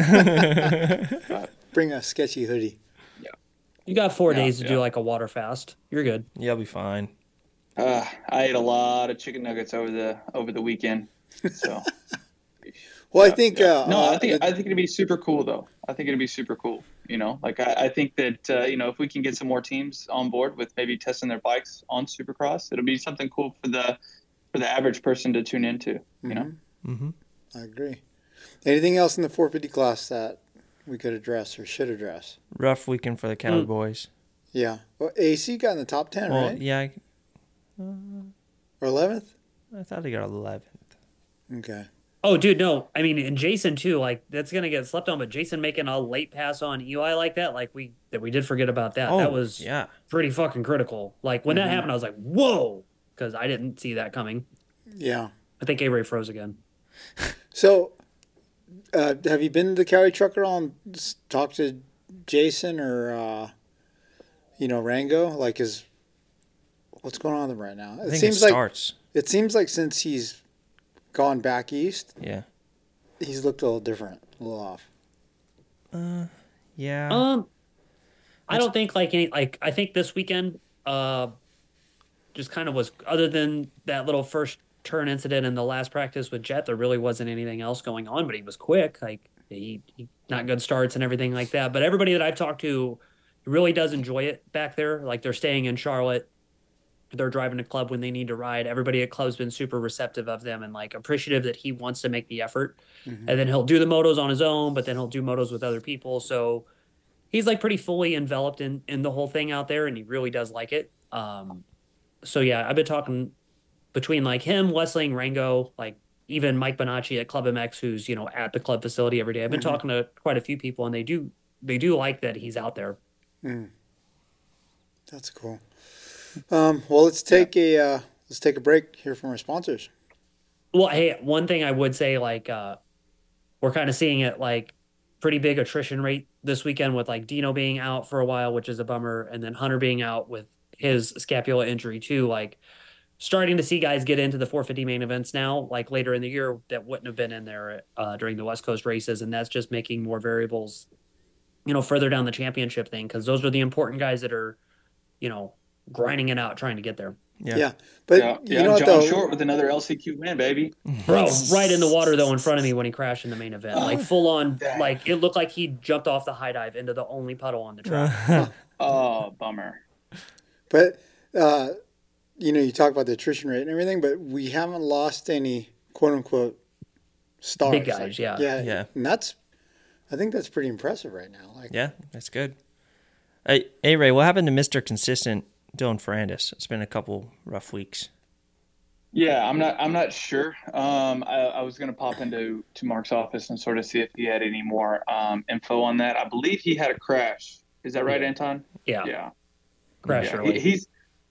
Bring a sketchy hoodie. You got four Yeah, days to yeah. do like a water fast. You're good. Yeah, I'll be fine. Uh, I ate a lot of chicken nuggets over the over the weekend. So Well, I yeah, think... yeah. Uh, no, I uh, think the- I think it'd be super cool though. I think it'd be super cool. You know, like I, I think that uh, you know if we can get some more teams on board with maybe testing their bikes on Supercross, it'll be something cool for the for the average person to tune into. You know. Mm-hmm. I agree. Anything else in the four fifty class that we could address or should address? Rough weekend for the Cowboys. Yeah. Well, A C got in the top ten, Well, right? yeah, I, Or eleventh? I thought he got eleventh. Okay. Oh, dude, no. I mean, and Jason too. Like that's gonna get slept on, but Jason making a late pass on Eli like that, like we that we did forget about that. Oh, that was yeah. pretty fucking critical. Like when Mhm. that happened, I was like, whoa, because I didn't see that coming. Yeah. I think A-Ray froze again. So, uh, have you been to the Cali Trucker on s- talk to Jason or uh, you know Rango? Like, is what's going on with him right now? I It think seems it like starts. it seems like since he's gone back east, Yeah. he's looked a little different, a little off. Uh, yeah. Um, I don't think like any like I think this weekend, uh, just kind of was other than that little first turn incident in the last practice with Jet. There really wasn't anything else going on, but he was quick. Like he, he not good starts and everything like that. But everybody that I've talked to really does enjoy it back there. Like they're staying in Charlotte. They're driving to club when they need to ride. Everybody at club's been super receptive of them and like appreciative that he wants to make the effort. Mhm. And then he'll do the motos on his own, but then he'll do motos with other people. So he's like pretty fully enveloped in in the whole thing out there, and he really does like it. Um, so yeah, I've been talking between like him, Wesling, Rango, like even Mike Bonacci at Club M X, who's you know at the club facility every day. I've been Mhm. talking to quite a few people, and they do they do like that he's out there. Mm. That's cool. Um, well, let's take a uh, let's take a break here from our sponsors. Well, hey, one thing I would say, like, uh, we're kind of seeing it like pretty big attrition rate this weekend with like Dino being out for a while, which is a bummer, and then Hunter being out with his scapula injury too. Like, starting to see guys get into the four fifty main events now, like later in the year that wouldn't have been in there uh, during the West Coast races, and that's just making more variables, you know, further down the championship thing because those are the important guys that are, you know, grinding it out trying to get there. Yeah. Yeah, but yeah, you yeah, know what John though? Short with another L C Q win, baby. Bro, right in the water though in front of me when he crashed in the main event. Like full on, Dang. like it looked like he jumped off the high dive into the only puddle on the track. Oh, bummer. But uh, you know, you talk about the attrition rate and everything, but we haven't lost any quote unquote stars. Big guys, Like, yeah. yeah, Yeah. and that's I think that's pretty impressive right now. Like, Yeah, that's good. Hey, hey, Ray, what happened to Mister Consistent Dylan Ferrandis? It's been a couple rough weeks. Yeah, I'm not. I'm not sure. Um, I, I was going to pop into to Mark's office and sort of see if he had any more um, info on that. I believe he had a crash. Is that right, Yeah. Anton? Yeah, Yeah. crash Yeah, early. he, he's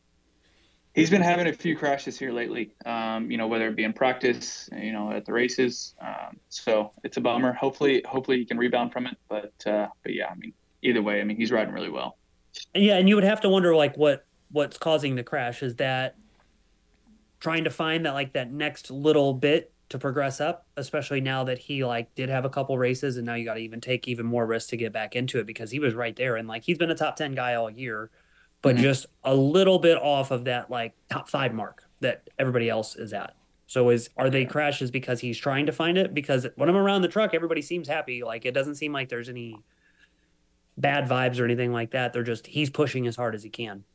he's been having a few crashes here lately. Um, you know, whether it be in practice, you know, at the races. Um, so it's a bummer. Hopefully, hopefully he can rebound from it. But uh, but yeah, I mean, either way, I mean, he's riding really well. Yeah, and you would have to wonder like what what's causing the crash. Is that trying to find that like that next little bit to progress up, especially now that he like did have a couple races, and now you got to even take even more risks to get back into it because he was right there, and like he's been a top ten guy all year, but mm-hmm. just a little bit off of that like top five mark that everybody else is at. So is are they crashes because he's trying to find it? Because when I'm around the truck, everybody seems happy. Like it doesn't seem like there's any bad vibes or anything like that. They're just he's pushing as hard as he can.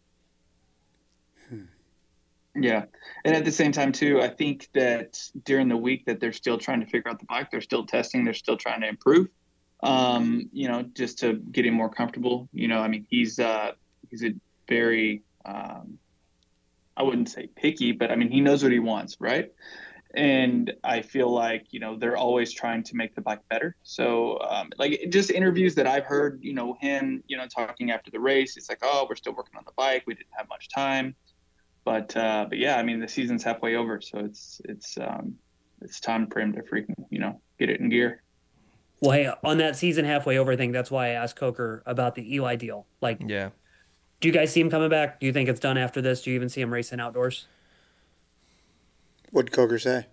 Yeah. And at the same time, too, I think that during the week that they're still trying to figure out the bike, they're still testing, they're still trying to improve, um, you know, just to get him more comfortable. You know, I mean, he's uh, he's a very, um, I wouldn't say picky, but I mean, he knows what he wants, right? And I feel like, you know, they're always trying to make the bike better. So, um, like, just interviews that I've heard, you know, him, you know, talking after the race, it's like, oh, we're still working on the bike. We didn't have much time. But uh, but yeah, I mean the season's halfway over, so it's it's um, it's time for him to freaking you know get it in gear. Well, hey, on that season halfway over thing, that's why I asked Coker about the Eli deal. Like, yeah, do you guys see him coming back? Do you think it's done after this? Do you even see him racing outdoors? What'd Coker say?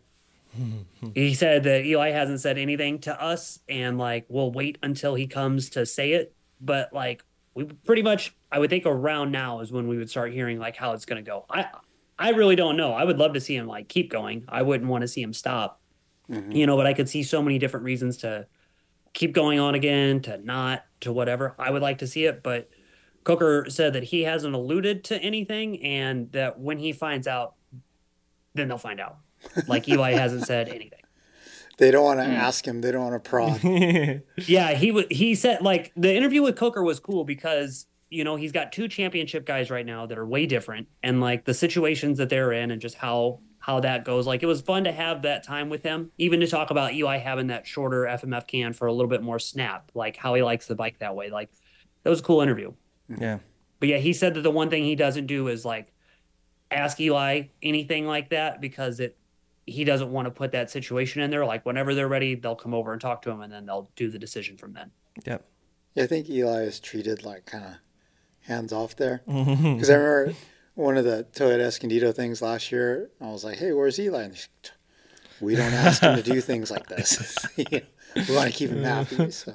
He said that Eli hasn't said anything to us, and like we'll wait until he comes to say it. But like we pretty much. I would think around now is when we would start hearing like how it's going to go. I I really don't know. I would love to see him like keep going. I wouldn't want to see him stop, mm-hmm. you know, but I could see so many different reasons to keep going on again, to not, to whatever. I would like to see it, but Coker said that he hasn't alluded to anything and that when he finds out, then they'll find out. Like Eli hasn't said anything. They don't want to mm. ask him. They don't want to prod. Yeah, he w- he said like the interview with Coker was cool because you know, he's got two championship guys right now that are way different and like the situations that they're in and just how, how that goes. Like it was fun to have that time with him, even to talk about Eli having that shorter F M F can for a little bit more snap, like how he likes the bike that way. Like that was a cool interview. Yeah. But yeah, he said that the one thing he doesn't do is like ask Eli anything like that because it, he doesn't want to put that situation in there. Like whenever they're ready, they'll come over and talk to him and then they'll do the decision from then. Yep. Yeah. I think Eli is treated like kind of hands off there. Because I remember one of the Toyota Escondido things last year, I was like, hey, where's Eli? And he's, we don't ask him to do things like this. We want to keep him happy. So,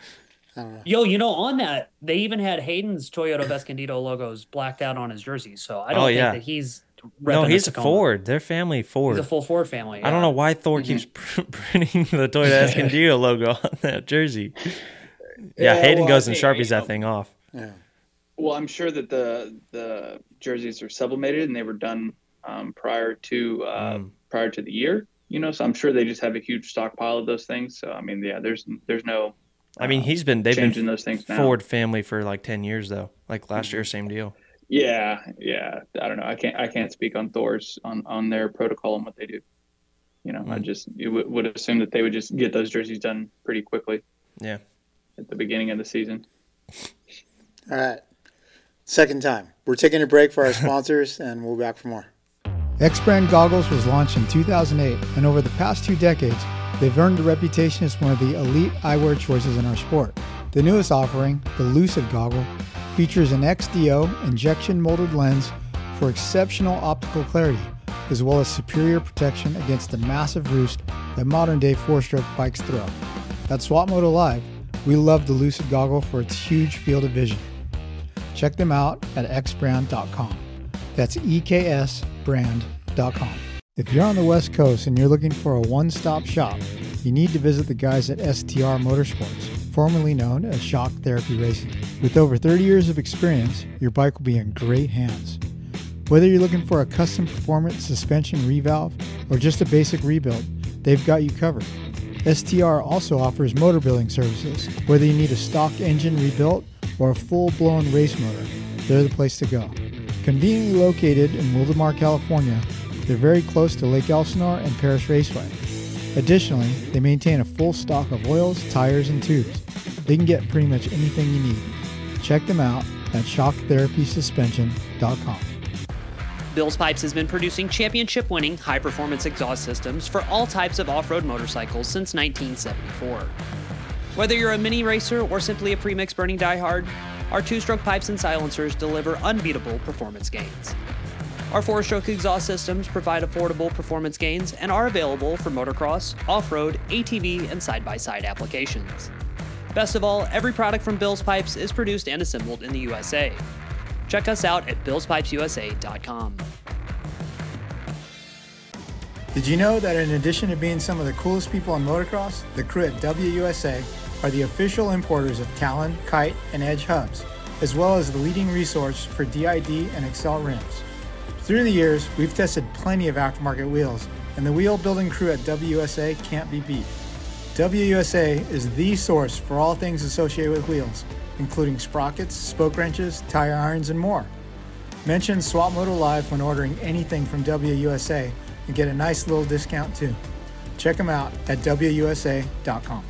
I don't know. Yo, you know, on that, they even had Hayden's Toyota Escondido logos blacked out on his jersey. So I don't oh, think yeah. that he's No, he's a Ford. Their family Ford. He's a full Ford family. Yeah. I don't know why Thor mm-hmm. keeps pr- printing the Toyota Escondido logo on that jersey. Yeah, yeah Hayden well, goes and Sharpies that thing off. Yeah. Well, I'm sure that the the jerseys are sublimated and they were done um, prior to uh, mm. prior to the year, you know. So I'm sure they just have a huge stockpile of those things. So I mean, yeah, there's there's no. I mean, he's been they've changing been those things now. Ford family for like ten years though. Like last mm-hmm. year, same deal. Yeah, yeah. I don't know. I can't I can't speak on Thor's on, on their protocol and what they do. You know, mm. I just you w- would assume that they would just get those jerseys done pretty quickly. Yeah. At the beginning of the season. All right. Second time. We're taking a break for our sponsors, and we'll be back for more. X-Brand Goggles was launched in two thousand eight, and over the past two decades, they've earned a reputation as one of the elite eyewear choices in our sport. The newest offering, the Lucid Goggle, features an X D O injection-molded lens for exceptional optical clarity, as well as superior protection against the massive roost that modern-day four-stroke bikes throw. At Swap Moto Live, we love the Lucid Goggle for its huge field of vision. Check them out at x brand dot com. That's E K S brand dot com. If you're on the West Coast and you're looking for a one-stop shop, you need to visit the guys at S T R Motorsports, formerly known as Shock Therapy Racing. With over thirty years of experience, your bike will be in great hands. Whether you're looking for a custom performance suspension revalve or just a basic rebuild, they've got you covered. S T R also offers motor building services. Whether you need a stock engine rebuilt or a full-blown race motor, they're the place to go. Conveniently located in Wildomar, California, they're very close to Lake Elsinore and Paris Raceway. Additionally, they maintain a full stock of oils, tires, and tubes. They can get pretty much anything you need. Check them out at shock therapy suspension dot com. Bill's Pipes has been producing championship-winning high-performance exhaust systems for all types of off-road motorcycles since nineteen seventy-four. Whether you're a mini racer or simply a premix burning diehard, our two-stroke pipes and silencers deliver unbeatable performance gains. Our four-stroke exhaust systems provide affordable performance gains and are available for motocross, off-road, A T V, and side-by-side applications. Best of all, every product from Bill's Pipes is produced and assembled in the U S A. Check us out at bills pipes u s a dot com. Did you know that in addition to being some of the coolest people in motocross, the crew at W U S A are the official importers of Talon, Kite, and Edge hubs, as well as the leading resource for D I D and Excel rims. Through the years, we've tested plenty of aftermarket wheels, and the wheel building crew at W U S A can't be beat. W U S A is the source for all things associated with wheels, including sprockets, spoke wrenches, tire irons, and more. Mention Swap Moto Live when ordering anything from W U S A and get a nice little discount too. Check them out at W U S A dot com.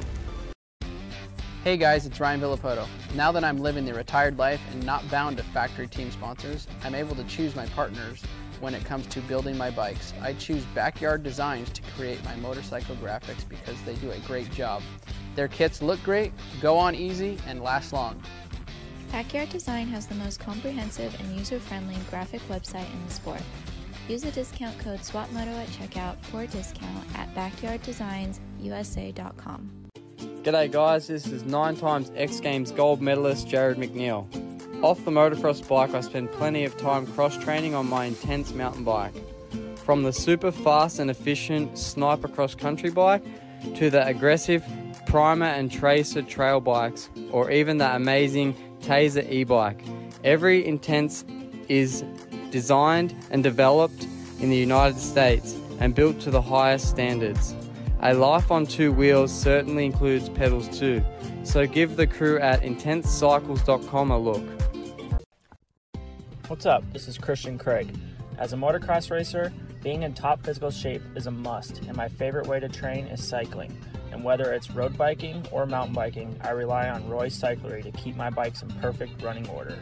Hey guys, it's Ryan Villapoto. Now that I'm living the retired life and not bound to factory team sponsors, I'm able to choose my partners when it comes to building my bikes. I choose Backyard Designs to create my motorcycle graphics because they do a great job. Their kits look great, go on easy, and last long. Backyard Design has the most comprehensive and user-friendly graphic website in the sport. Use the discount code SWAPMOTO at checkout for a discount at backyard designs u s a dot com. G'day guys, this is nine times X Games gold medalist Jared McNeil. Off the motocross bike, I spend plenty of time cross-training on my intense mountain bike. From the super fast and efficient Sniper cross-country bike to the aggressive Primer and Tracer trail bikes, or even the amazing Taser e-bike. Every Intense is designed and developed in the United States and built to the highest standards. A life on two wheels certainly includes pedals too, so give the crew at intense cycles dot com a look. What's up? This is Christian Craig. As a motocross racer, being in top physical shape is a must, and my favorite way to train is cycling. And whether it's road biking or mountain biking, I rely on Roy Cyclery to keep my bikes in perfect running order.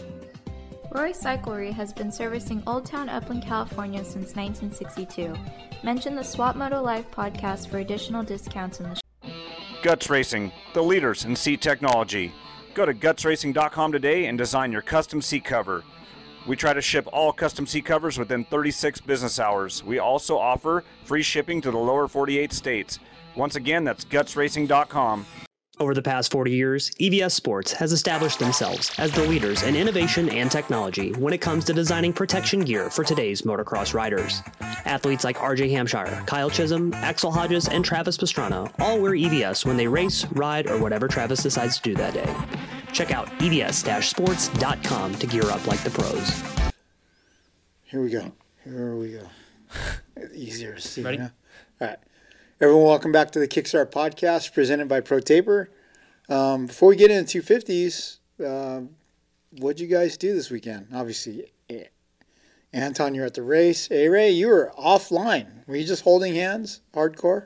Roy Cyclery has been servicing Old Town Upland, California since nineteen sixty-two. Mention the Swap Moto Live podcast for additional discounts in the show. Guts Racing, the leaders in seat technology. Go to guts racing dot com today and design your custom seat cover. We try to ship all custom seat covers within thirty-six business hours. We also offer free shipping to the lower forty-eight states. Once again, that's guts racing dot com. Over the past forty years, E V S Sports has established themselves as the leaders in innovation and technology when it comes to designing protection gear for today's motocross riders. Athletes like R J Hampshire, Kyle Chisholm, Axel Hodges, and Travis Pastrana all wear E V S when they race, ride, or whatever Travis decides to do that day. Check out e v s sports dot com to gear up like the pros. Here we go. Here we go. Easier to see. Ready? Now. All right. Everyone, welcome back to the Kickstart Podcast presented by ProTaper. Um, before we get into two fifties, uh, what'd you guys do this weekend? Obviously, Anton, you're at the race. Hey, Ray, you were offline. Were you just holding hands? Hardcore?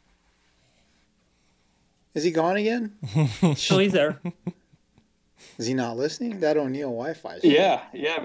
Is he gone again? Oh, he's there. Is he not listening? That O'Neill Wi-Fi. Yeah, yeah.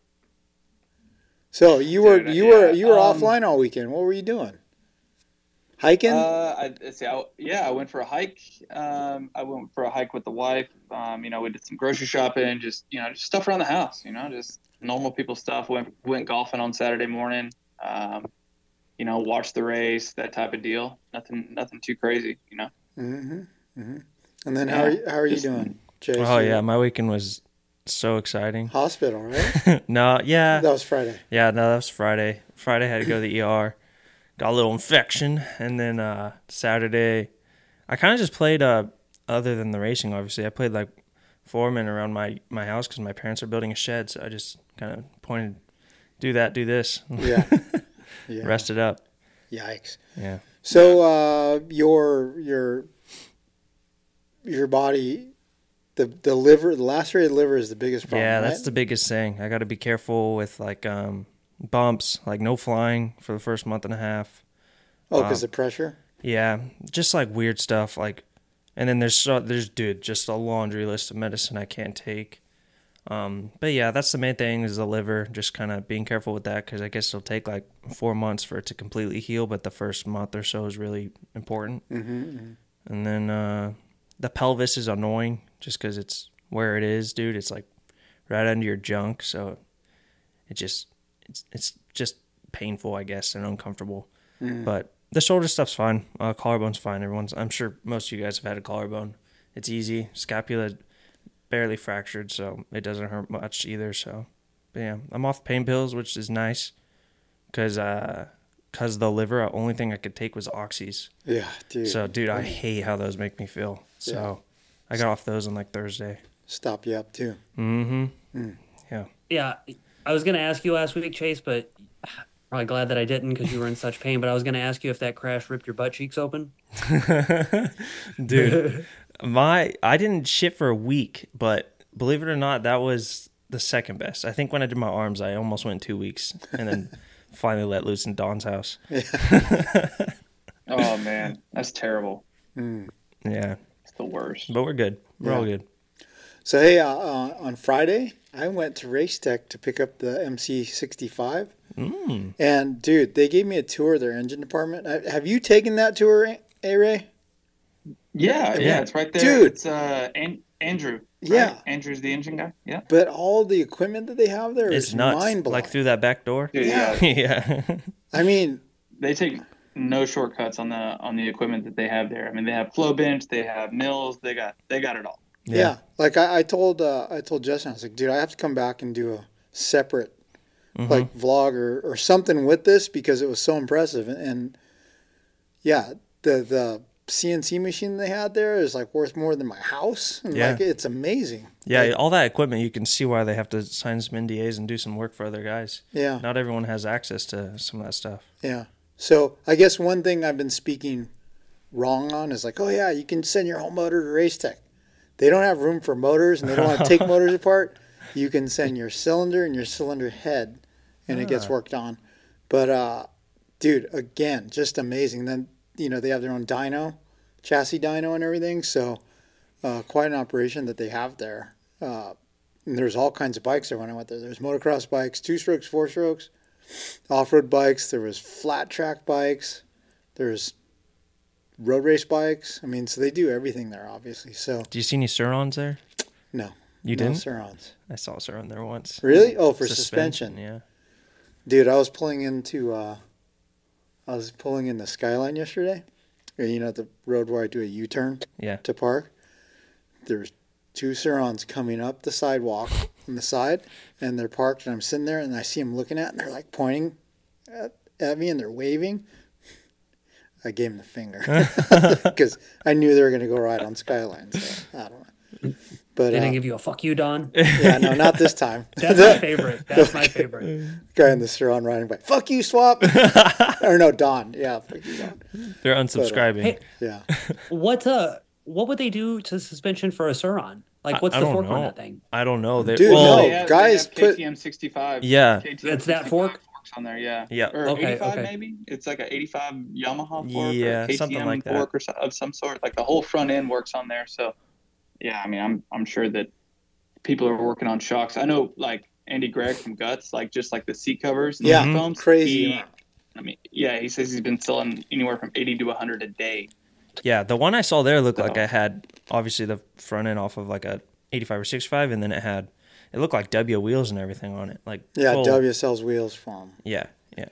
So you were Dude, you yeah, were you were um, offline all weekend. What were you doing? Hiking? Uh, I let's see. I, yeah, I went for a hike. Um, I went for a hike with the wife. Um, you know, we did some grocery shopping, just you know, just stuff around the house. You know, just normal people stuff. Went went golfing on Saturday morning. Um, you know, watched the race, that type of deal. Nothing, nothing too crazy. You know. Mm-hmm. Mm-hmm. And then Yeah, how are you, how are just- you doing, Jay? Oh yeah, my weekend was so exciting. Hospital, right? No, yeah, That was Friday. yeah, no, that was Friday. Friday I had to go to the E R, got a little infection, and then uh, Saturday, I kind of just played. Uh, other than the racing, obviously, I played like foreman around my my house because my parents are building a shed, so I just kind of pointed, do that, do this, Yeah. Yeah. rested up. Yikes. Yeah. So uh, your your your body, the the liver, the lacerated liver is the biggest problem. Yeah, right? that's the biggest thing. I got to be careful with like um, bumps, like no flying for the first month and a half. Oh, because um, of pressure. Yeah, just like weird stuff. Like, and then there's so, there's dude, just a laundry list of medicine I can't take. Um, but yeah, that's the main thing is the liver. Just kind of being careful with that because I guess it'll take like four months for it to completely heal, but the first month or so is really important. Mm-hmm, mm-hmm. And then uh, the pelvis is annoying just because it's where it is, dude. It's like right under your junk, so it just it's, it's just painful, I guess, and uncomfortable. Mm. But the shoulder stuff's fine. Uh, collarbone's fine. Everyone's. I'm sure most of you guys have had a collarbone. It's easy. Scapula barely fractured, so it doesn't hurt much either. So, but yeah, I'm off pain pills, which is nice, because uh, cause the liver, the only thing I could take was oxys. Yeah, dude. So, dude, I hate how those make me feel. So, yeah. I got off those on like Thursday. Stop you up too. Mm-hmm. Mm. Yeah. Yeah, I was gonna ask you last week, Chase, but probably glad that I didn't because you were in such pain. But I was gonna ask you if that crash ripped your butt cheeks open. Dude, my I didn't shit for a week, but believe it or not, that was the second best. I think when I did my arms, I almost went two weeks, and then finally let loose in Don's house. Yeah. Oh man, that's terrible. Mm. Yeah, it's the worst. But we're good. We're Yeah. all good. So hey, uh, uh, on Friday, I went to Race Tech to pick up the M C sixty-five. Mm. And dude, they gave me a tour of their engine department. Uh, Have you taken that tour, A Ray? Yeah, yeah, Yeah. it's right there. Dude. It's uh, An- Andrew. right? Yeah. Andrew's the engine guy. Yeah. But all the equipment that they have there It's is nuts. mind blowing. Like through that back door. Dude, Yeah. yeah. Yeah. I mean, They take no shortcuts on the on the equipment that they have there. I mean, they have flow bench, they have mills, they got they got it all. yeah. Like I, I told, uh, I told Justin, I was like, dude, I have to come back and do a separate Mhm. like vlog or, or something with this because it was so impressive. And, and yeah, the the C N C machine they had there is like worth more than my house. And Yeah. like it's amazing. Yeah, Like, all that equipment, you can see why they have to sign some N D As and do some work for other guys. yeah. Not everyone has access to some of that stuff. Yeah. So I guess one thing I've been speaking wrong on is like, oh yeah, you can send your whole motor to Race Tech. They don't have room for motors and they don't want to take motors apart. You can send your cylinder and your cylinder head and it gets Ah. worked on. But uh dude, again, just amazing. Then, you know, they have their own dyno, chassis dyno and everything. So uh quite an operation that they have there. Uh and there's all kinds of bikes there when I went there. There's motocross bikes, two strokes, four strokes, off-road bikes. There was flat track bikes. There's road race bikes. I mean, so they do everything there, obviously. So Do you see any Surons there? no, You no didn't? Surons. I saw a Suron there once. Really? Oh, for suspension. Yeah. Dude, I was pulling into uh, I was pulling into Skyline yesterday. You know, the road where I do a U-turn Yeah. to park. There's two Surons coming up the sidewalk on the side, and they're parked, and I'm sitting there, and I see them looking at, and they're like pointing at, at me, and they're waving. I gave them the finger because I knew they were going to go right on Skyline. So I don't know. But They uh, didn't give you a fuck you, Don. yeah, no, not this time. That's my favorite. That's my favorite. Guy in the Suron riding by. Fuck you, Swap. Or no, Don. Yeah, fuck you, Don. They're unsubscribing. Hey, Yeah. what uh, what would they do to suspension for a Suron? Like, what's I the don't fork on know. that thing? I don't know. They, Dude, well, no. They have, guys they have put- K T M sixty-five. Yeah. K T M It's that sixty-five fork? forks on there, yeah. Yeah. Or Okay, eighty-five okay. maybe. It's like a eighty-five Yamaha fork Yeah, or K T M something like that. fork or so, of some sort. Like the whole front end works on there. So, yeah, I mean, I'm I'm sure that people are working on shocks. I know, like Andy Gregg from Guts, like just like the seat covers, and Yeah, seat foams, crazy. he- I mean, yeah, he says he's been selling anywhere from eighty to one hundred a day. yeah, the one I saw there looked like Oh. I had obviously the front end off of like a eighty-five or sixty-five, and then it had it looked like W wheels and everything on it. Like Yeah, full- W sells wheels for them. Yeah, yeah.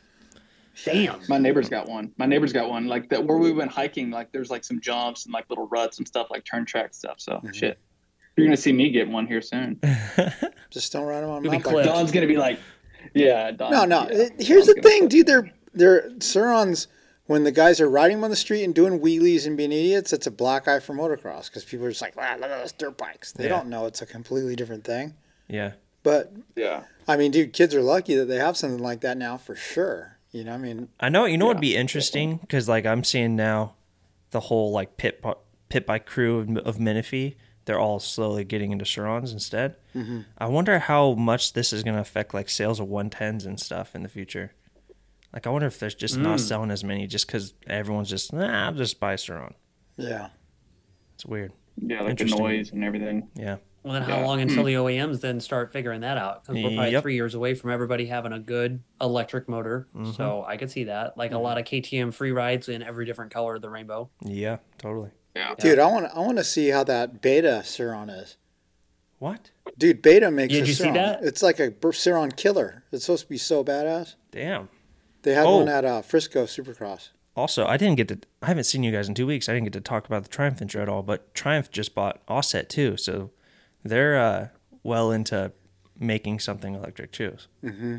Damn. My neighbor's got one. My neighbor's got one. Like that where we went hiking, like there's like some jumps and like little ruts and stuff, like turn track stuff. So Mm-hmm. shit. You're gonna see me get one here soon. Just don't ride them on You'll be mountain bike. clipped. Don's gonna be like, yeah, Don. No, no. yeah, it- Here's the Don's gonna thing, flip. dude. They're they're Surons. When the guys are riding them on the street and doing wheelies and being idiots, it's a black eye for motocross because people are just like, wow, look at those dirt bikes. They Yeah. don't know it's a completely different thing. Yeah. But Yeah. I mean, dude, kids are lucky that they have something like that now for sure. You know, I mean, I know. You know what'd Yeah, be interesting because like I'm seeing now, the whole like pit po- pit bike crew of, of Menifee, they're all slowly getting into Surons instead. Mhm. I wonder how much this is going to affect like sales of one tens and stuff in the future. Like I wonder if there's just not Mm. selling as many just because everyone's just nah, I'll just buy a Suron. yeah. It's weird. Yeah, like the Interesting. noise and everything. Yeah. Well, then how Yeah. long until the O E Ms then start figuring that out? Because we're probably Yep. three years away from everybody having a good electric motor. Mhm. So I could see that. Like a lot of K T M free rides in every different color of the rainbow. Yeah. Totally. Yeah. Dude, I want to I want to see how that beta Suron is. What? Dude, Beta makes Did a you see Ciron. that? It's like a Ciron killer. It's supposed to be so badass. Damn. They had Oh. one at uh, Frisco Supercross. Also, I didn't get to. I haven't seen you guys in two weeks. I didn't get to talk about the Triumph intro at all. But Triumph just bought Offset too, so they're uh, well into making something electric too. Mm-hmm.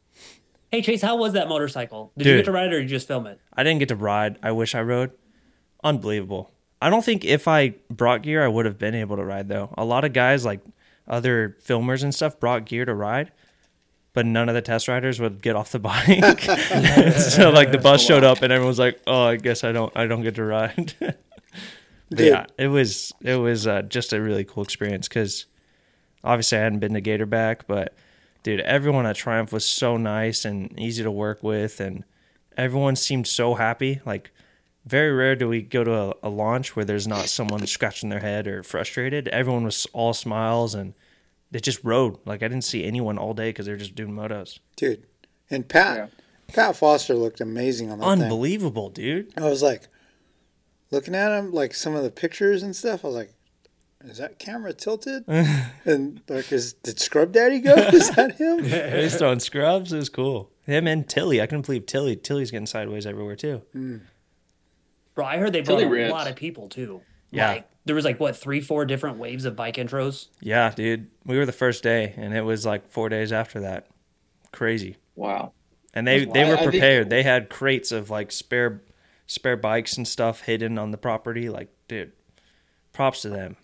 Hey Chase, how was that motorcycle? Did Dude. you get to ride it or did you just film it? I didn't get to ride. I wish I rode. Unbelievable. I don't think if I brought gear, I would have been able to ride though. A lot of guys, like other filmers and stuff, brought gear to ride, but none of the test riders would get off the bike. So like the bus showed up and everyone was like, "Oh, I guess I don't, I don't get to ride." But yeah, it was it was uh, just a really cool experience because obviously I hadn't been to Gatorback, but dude, everyone at Triumph was so nice and easy to work with, and everyone seemed so happy. Like, very rare do we go to a, a launch where there's not someone scratching their head or frustrated. Everyone was all smiles, and they just rode. Like, I didn't see anyone all day because they were just doing motos. Dude, and Pat, yeah. Pat Foster looked amazing on that Unbelievable, thing. dude. I was like, looking at him, like some of the pictures and stuff, I was like, is that camera tilted? And like, is did Scrub Daddy go? Is that him? Based on Scrubs, it was cool. Him and Tilly. I couldn't believe Tilly. Tilly's getting sideways everywhere too. Mm. Bro, I heard they brought Tilly a rips. lot of people too. Yeah. Like, there was like what three, four different waves of bike intros. Yeah, dude. We were the first day, and it was like four days after that. Crazy. Wow. And they, That's they wild. were I think- prepared. They had crates of like spare spare bikes and stuff hidden on the property. Like, dude, props to them.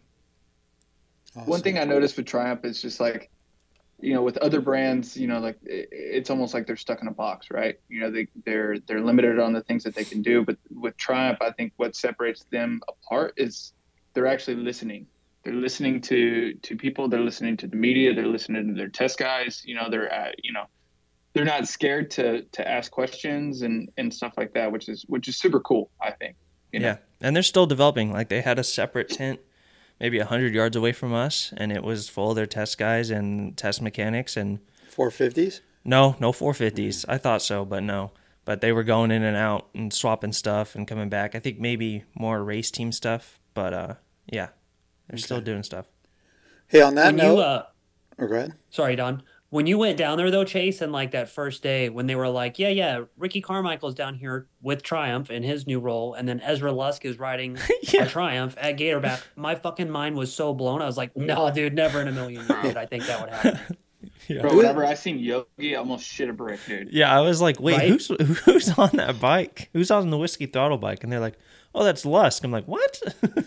Awesome. One thing I noticed with Triumph is just like, you know, with other brands, you know, like it, it's almost like they're stuck in a box, right? You know, they they're they're limited on the things that they can do. But with Triumph, I think what separates them apart is they're actually listening. They're listening to to people. They're listening to the media. They're listening to their test guys. You know, they're uh, you know, they're not scared to to ask questions and and stuff like that, which is which is super cool, I think. You know? Yeah, and they're still developing. Like, they had a separate tent maybe one hundred yards away from us, and it was full of their test guys and test mechanics. And four fifties? No, no four fifties. I thought so, but no. But they were going in and out and swapping stuff and coming back. I think maybe more race team stuff, but uh, yeah, they're Okay. still doing stuff. Hey, on that When note, you, uh, oh, go ahead. sorry, Don. When you went down there though, Chase, and like that first day when they were like, yeah, yeah, Ricky Carmichael's down here with Triumph in his new role, and then Ezra Lusk is riding Yeah. a Triumph at Gatorback. My fucking mind was so blown. I was like, no, dude, never in a million years did I think that would happen. Yeah. Bro, whenever I seen Yogi, I almost shit a brick, dude. Yeah, I was like, wait, Right? who's who's on that bike? Who's on the Whiskey Throttle bike? And they're like, oh, that's Lusk. I'm like, what?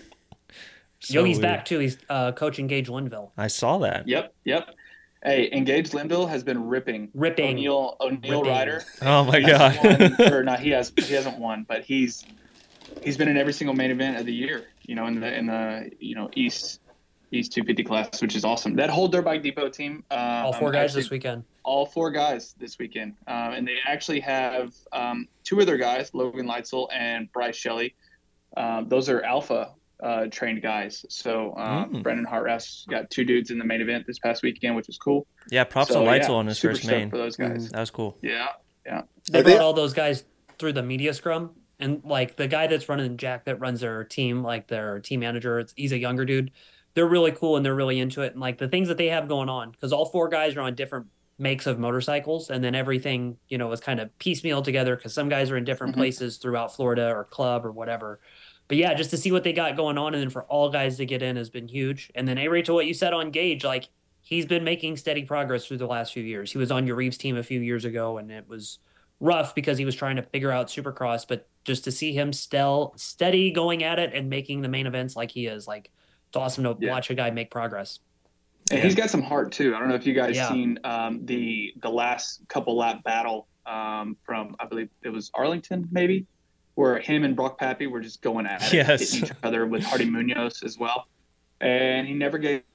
So Yogi's weird. back too. He's uh, coaching Gage Linville. I saw that. Yep, yep. Hey, Engage Linville has been ripping. Ripping. O'Neill, O'Neill Ripping. Ryder. Oh my He's god. won, or not? He has. He hasn't won, but he's he's been in every single main event of the year. You know, in the in the you know East East two fifty class, which is awesome. That whole Dirt Bike Depot team. Uh, All four um, guys actually- this weekend. All four guys this weekend, um, and they actually have um, two other guys, Logan Leitzel and Bryce Shelley. Um, those are Alpha uh, trained guys. So um, Mm. Brendan Hartrass got two dudes in the main event this past weekend, which was cool. Yeah, props So, to Leitzel yeah, on his super first stoked main. for those guys. That was cool. Yeah, yeah. They Are brought they- all those guys through the media scrum, and like the guy that's running Jack that runs their team, like their team manager, it's, he's a younger dude. They're really cool and they're really into it, and like the things that they have going on, because all four guys are on different makes of motorcycles, and then everything, you know, is kind of piecemeal together because some guys are in different Mhm. places throughout Florida or club or whatever. But yeah, just to see what they got going on, and then for all guys to get in has been huge. And then A-Ray, to what you said on Gage, like he's been making steady progress through the last few years. He was on your Reeves team a few years ago, and it was rough because he was trying to figure out Supercross. But just to see him still steady going at it and making the main events like he is, like it's awesome to Yeah. watch a guy make progress. And Yeah. he's got some heart too. I don't know if you guys Yeah. seen um, the the last couple lap battle um, from I believe it was Arlington maybe, where him and Brock Pappy were just going at it, Yes. hitting each other with Hardy Munoz as well, and he never gave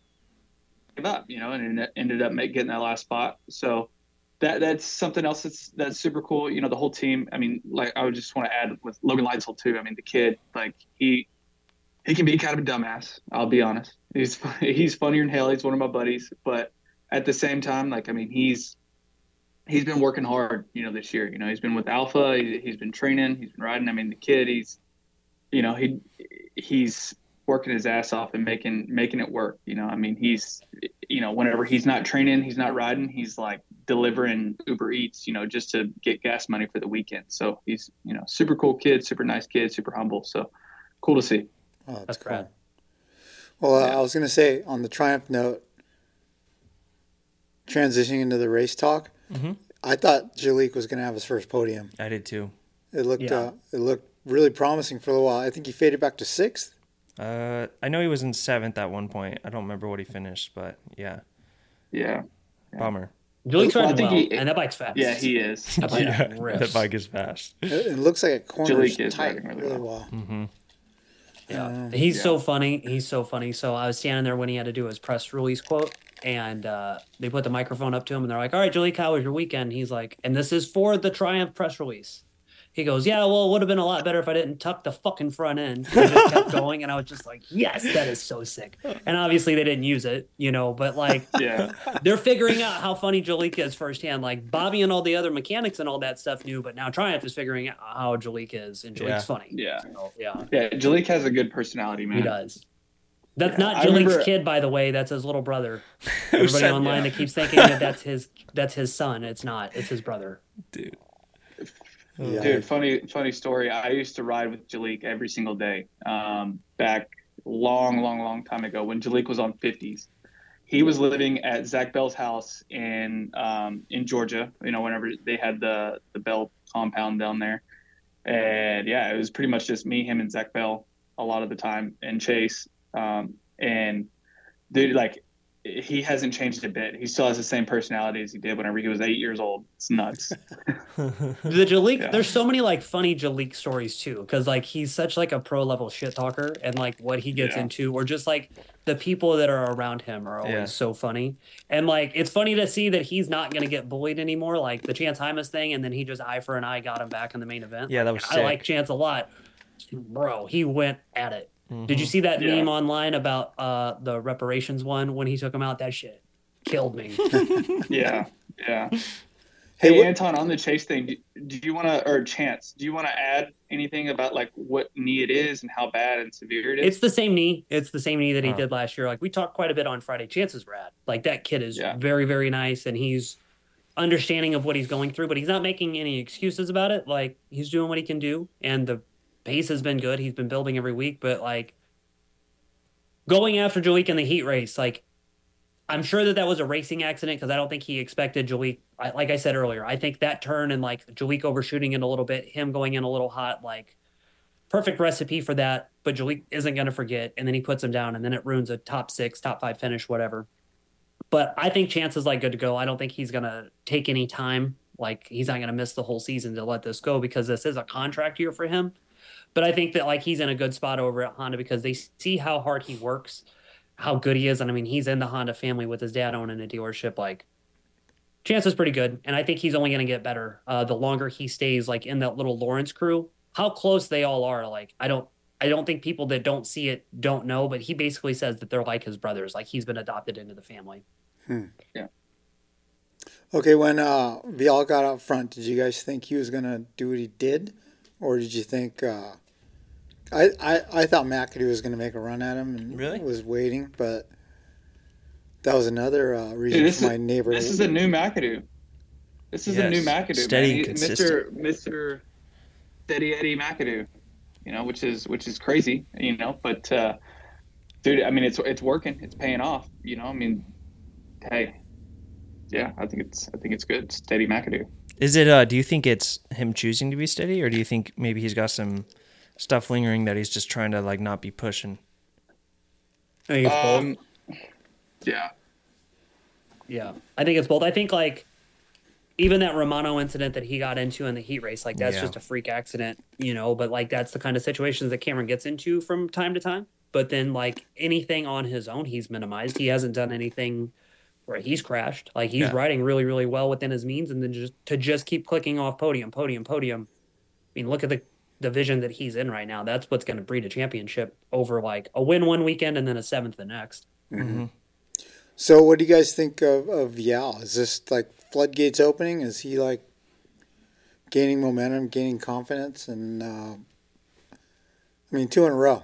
up, you know, and it ended up make, getting that last spot. So that that's something else that's that's super cool. You know, the whole team. I mean, like I would just want to add with Logan Leitzel too. I mean, the kid, like he he can be kind of a dumbass. I'll be honest. He's he's funnier than hell. He's one of my buddies, but at the same time, like I mean, he's he's been working hard. You know, this year. You know, he's been with Alpha. He, he's been training. He's been riding. I mean, the kid. He's you know he he's working his ass off and making making it work. You know, I mean, he's, you know, whenever he's not training, he's not riding, he's like delivering Uber Eats, you know, just to get gas money for the weekend. So he's, you know, super cool kid, super nice kid, super humble. So cool to see. Oh, that's, That's cool. rad. Well, uh, I was going to say, on the Triumph note, transitioning into the race talk, Mm-hmm. I thought Jalek was going to have his first podium. I did too. It looked Yeah. uh, it looked really promising for a little while. I think he faded back to sixth. Uh, I know he was in seventh at one point. I don't remember what he finished, but yeah, Yeah. bummer. Jalek's Well, I riding think well, he- and that bike's fast. Yeah, he is. That bike Yeah, rips. that bike is fast. It, it looks like it corners Jalek is tight riding really really well. well. Mm-hmm. Yeah, he's Yeah. so funny. He's so funny. So I was standing there when he had to do his press release quote, and uh, they put the microphone up to him, and they're like, "All right, Jalek, how was your weekend?" He's like, "And this is for the Triumph press release." He goes, "Yeah, well, it would have been a lot better if I didn't tuck the fucking front end." He just kept going, and I was just like, "Yes, that is so sick." And obviously, they didn't use it, you know, but like, Yeah. they're figuring out how funny Jalek is firsthand. Like Bobby and all the other mechanics and all that stuff knew, but now Triumph is figuring out how Jalek is, and Jalek's Yeah. funny. Yeah. So, yeah. Yeah. Jalek has a good personality, man. He does. That's Yeah, not I Jalek's remember- kid, by the way. That's his little brother. Everybody said- online yeah. that keeps thinking that that's his that's his son. It's not. It's his brother. Dude. Yeah. Dude, funny, funny story. I used to ride with Jalek every single day. Um, back long, long, long time ago when Jalek was on fifties. He was living at Zach Bell's house in um, in Georgia. You know, whenever they had the the Bell compound down there, and yeah, it was pretty much just me, him, and Zach Bell a lot of the time, and Chase. Um, and dude, like, he hasn't changed a bit. He still has the same personality as he did whenever he was eight years old. It's nuts. The Jalek, Yeah. there's so many like funny Jalek stories too, because like he's such like a pro level shit talker, and like what he gets Yeah. into, or just like the people that are around him are always Yeah. so funny. And like it's funny to see that he's not gonna get bullied anymore, like the Chance Hymas thing, and then he just eye for an eye got him back in the main event. Yeah, that Like, was I sick. like Chance a lot, bro. He went at it. Mm-hmm. Did you see that Yeah. meme online about uh the reparations one when he took him out? That shit killed me. Yeah, yeah. Hey, Hey, what- Anton, on the Chase thing, do, do you want to, or Chance, do you want to add anything about like what knee it is and how bad and severe it is? It's the same knee. It's the same knee that he Oh. did last year. Like we talked quite a bit on Friday. Chance is rad. Like that kid is Yeah. very, very nice, and he's understanding of what he's going through, but he's not making any excuses about it. Like he's doing what he can do, and the pace has been good. He's been building every week, but like going after Jalek in the heat race, like I'm sure that that was a racing accident because I don't think he expected Jalek. I, like I said earlier, I think that turn and like Jalek overshooting it a little bit, him going in a little hot, like perfect recipe for that. But Jalek isn't going to forget, and then he puts him down, and then it ruins a top six, top five finish, whatever. But I think Chance is like good to go. I don't think he's going to take any time. Like he's not going to miss the whole season to let this go because this is a contract year for him. But I think that like he's in a good spot over at Honda because they see how hard he works, how good he is. And I mean, he's in the Honda family with his dad owning a dealership. Like Chance is pretty good. And I think he's only going to get better. Uh, the longer he stays like in that little Lawrence crew, how close they all are. Like, I don't, I don't think people that don't see it don't know, but he basically says that they're like his brothers. Like he's been adopted into the family. Okay, when uh, Vial got out front, did you guys think he was going to do what he did? Or did you think... Uh, I, I, I thought McAdoo was going to make a run at him and Really? was waiting, but that was another uh, reason Dude, this for is- my neighbor. This is a new McAdoo. This is a new Yes. McAdoo, Steady man. and He- consistent. Mister Mister Steady Eddie McAdoo. You know, which is which is crazy. You know, but uh, dude, I mean, it's it's working. It's paying off. You know, I mean, hey, yeah, I think it's I think it's good. Steady McAdoo. Is it? Uh, do you think it's him choosing to be steady, or do you think maybe he's got some stuff lingering that he's just trying to like not be pushing? I think it's both. Um, yeah. Yeah, I think it's both. I think like even that Romano incident that he got into in the heat race, like that's Yeah. just a freak accident, you know. But like that's the kind of situations that Cameron gets into from time to time. But then like anything on his own, he's minimized. He hasn't done anything where he's crashed. Like he's Yeah. riding really, really well within his means, and then just to just keep clicking off podium, podium, podium. I mean, look at the division that he's in right now. That's what's going to breed a championship over like a win one weekend and then a seventh the next. Mm-hmm. So what do you guys think of, of Vial? Is this like floodgates opening? Is he like gaining momentum, gaining confidence? And uh, I mean, two in a row.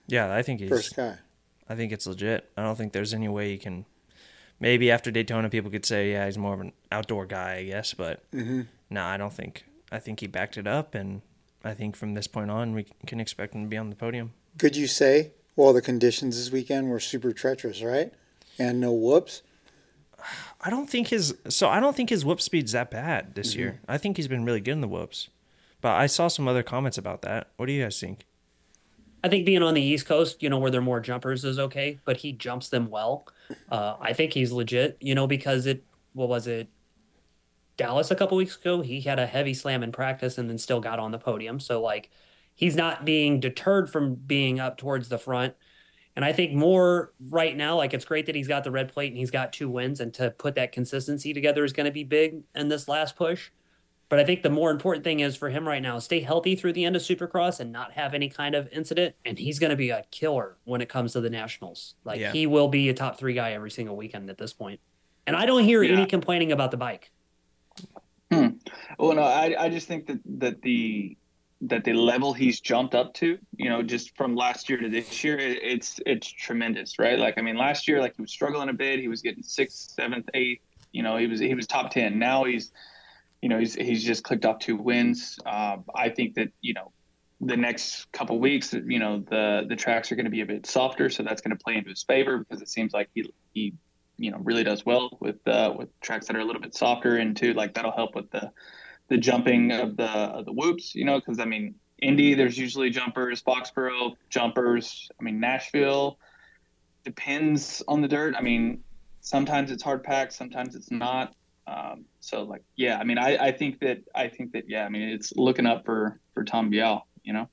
Yeah, I think he's first guy. I think it's legit. I don't think there's any way you can. Maybe after Daytona, people could say, yeah, he's more of an outdoor guy, I guess. But mm-hmm. no, I don't think. I think he backed it up, and I think from this point on, we can expect him to be on the podium. Could you say, well, the conditions this weekend were super treacherous, right? And no whoops? I don't think his so I don't think his whoop speed's that bad this mm-hmm. year. I think he's been really good in the whoops. But I saw some other comments about that. What do you guys think? I think being on the East Coast, you know, where there are more jumpers is okay, but he jumps them well. Uh, I think he's legit, you know, because it, what was it, Dallas a couple weeks ago, he had a heavy slam in practice and then still got on the podium. So, like, he's not being deterred from being up towards the front. And I think more right now, like, it's great that he's got the red plate and he's got two wins, and to put that consistency together is going to be big in this last push. But I think the more important thing is for him right now, stay healthy through the end of Supercross and not have any kind of incident. And he's going to be a killer when it comes to the Nationals. Like, yeah. he will be a top three guy every single weekend at this point. And I don't hear yeah. any complaining about the bike. Hmm. Well, no, I, I just think that, that the that the level he's jumped up to, you know, just from last year to this year, it, it's it's tremendous, right? Like, I mean, last year, like, he was struggling a bit. He was getting sixth, seventh, eighth. You know, he was he was top ten. Now he's You know, he's he's just clicked off two wins. Uh, I think that, you know, the next couple weeks, you know, the the tracks are going to be a bit softer, so that's going to play into his favor, because it seems like he he you know really does well with uh, with tracks that are a little bit softer, and too, like, that'll help with the the jumping of the of the whoops, you know, because I mean, Indy, there's usually jumpers, Foxborough jumpers. I mean, Nashville depends on the dirt. I mean, sometimes it's hard packed, sometimes it's not. Um, so like, yeah, I mean, I, I think that, I think that, yeah, I mean, it's looking up for, for Tom Vialle, you know,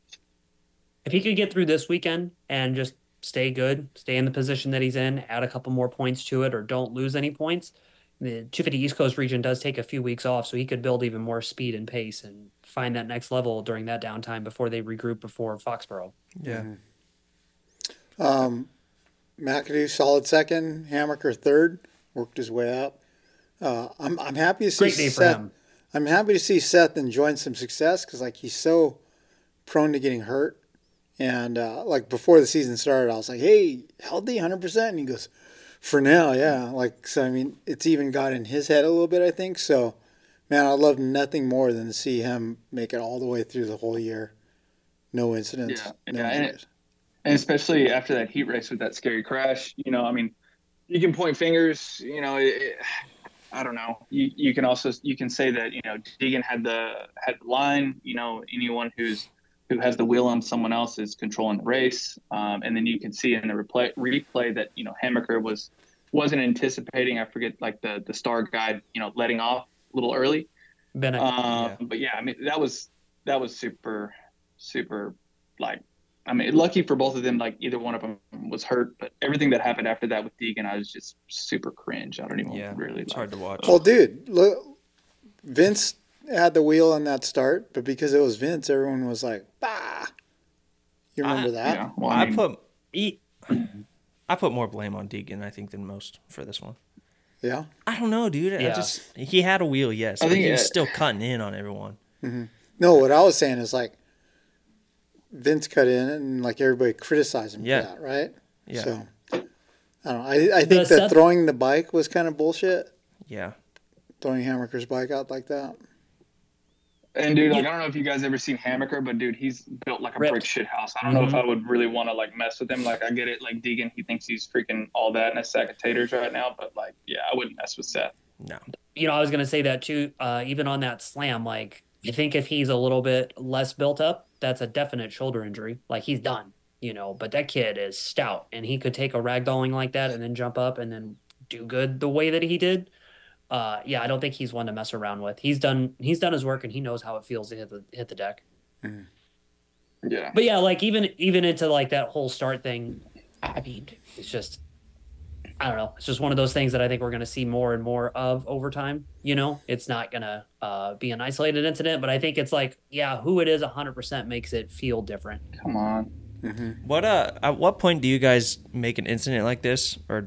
if he could get through this weekend and just stay good, stay in the position that he's in, add a couple more points to it, or don't lose any points. The two fifty East Coast region does take a few weeks off, so he could build even more speed and pace and find that next level during that downtime before they regroup before Foxborough. Yeah. Mm-hmm. Um, McAdoo, solid second, Hammaker third, worked his way up. Uh, I'm I'm happy to see Great day for Seth. him. I'm happy to see Seth enjoying some success, because, like, he's so prone to getting hurt. And uh, like, before the season started, I was like, "Hey, healthy, one hundred percent." And he goes, "For now, yeah." Like, so I mean, it's even got in his head a little bit, I think. So, man, I'd love nothing more than to see him make it all the way through the whole year, no incidents, yeah, no yeah, injuries. and, and especially after that heat race with that scary crash. You know, I mean, you can point fingers. You know, it, it, I don't know. You you can also you can say that, you know, Deegan had the had the line. You know, anyone who's who has the wheel on someone else is controlling the race. Um, and then you can see in the replay replay that, you know, Hammaker was wasn't anticipating. I forget, like, the the star guide, you know, letting off a little early. Bennett. Um, yeah. But yeah, I mean, that was that was super super like. I mean, lucky for both of them, like, either one of them was hurt, but everything that happened after that with Deegan, I was just super cringe. I don't even Yeah, really it's like. hard to watch. Well, dude, look, Vince had the wheel on that start, but because it was Vince, everyone was like, "Bah!" You remember I- that? Yeah, well, I I mean, put He, I put more blame on Deegan, I think, than most for this one. Yeah. I don't know, dude. I Yeah. just he had a wheel, yes, I but think he was it- still cutting in on everyone. No, what I was saying is, like, Vince cut in and, like, everybody criticized him Yeah. for that, right? Yeah, So, I don't know. I, I think The that Seth- throwing the bike was kind of bullshit. yeah. Throwing Hammaker's bike out like that. and dude, like, I don't know if you guys ever seen Hammaker, but dude, he's built like a Ripped. brick shit house. I don't know if I would really want to, like, mess with him. Like, I get it, like, Deegan, he thinks he's freaking all that in a sack of taters right now, but, like, yeah, I wouldn't mess with Seth. No. you know, I was going to say that too, uh, even on that slam, like, I think if he's a little bit less built up, that's a definite shoulder injury. Like, he's done, you know, but that kid is stout, and he could take a ragdolling like that and then jump up and then do good the way that he did. Uh, yeah, I don't think he's one to mess around with. He's done, he's done his work, and he knows how it feels to hit the, hit the deck. Yeah. But yeah, like, even, even into like that whole start thing, I mean, it's just, I don't know. It's just one of those things that I think we're going to see more and more of over time. You know, it's not going to uh, be an isolated incident, but I think it's like, yeah, who it is one hundred percent makes it feel different. Come on. What uh? At what point do you guys make an incident like this, or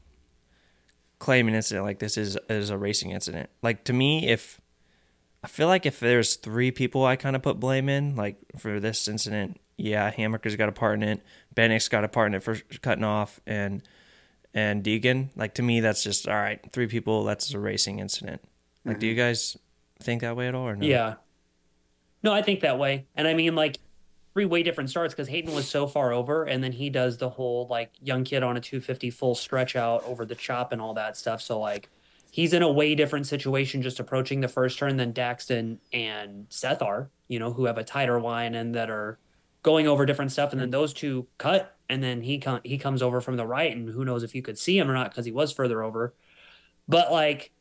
claim an incident like this is is a racing incident? Like, to me, if I feel like if there's three people I kind of put blame in, like, for this incident, yeah, Hammaker's got a part in it. Bennick's got a part in it for cutting off, and and Deegan. Like, to me, that's just, all right, three people, that's a racing incident. Like, mm-hmm. do you guys think that way at all or no? Yeah. No, I think that way. And I mean, like, three way different starts because Hayden was so far over, and then he does the whole, like, young kid on a two fifty full stretch out over the chop and all that stuff. So, like, he's in a way different situation just approaching the first turn than Daxton and Seth are, you know, who have a tighter line and that are going over different stuff. And then those two cut, and then he com- he comes over from the right, and who knows if you could see him or not because he was further over. But, like,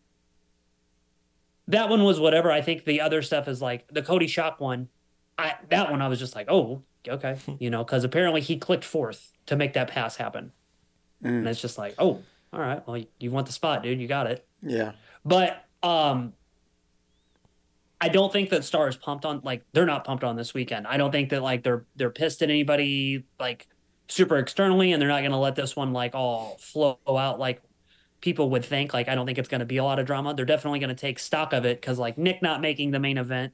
that one was whatever. I think the other stuff is, like, the Cody Shock one. I, that one I was just like, oh, okay, you know, because apparently he clicked fourth to make that pass happen. Mm. And it's just like, oh, all right, well, you want the spot, dude. You got it. Yeah. But um, I don't think that Star is pumped on, like, they're not pumped on this weekend. I don't think that, like, they're they're pissed at anybody, like, super externally, and they're not going to let this one, like, all flow out like people would think. Like, I don't think it's going to be a lot of drama. They're definitely going to take stock of it because, like, Nick not making the main event,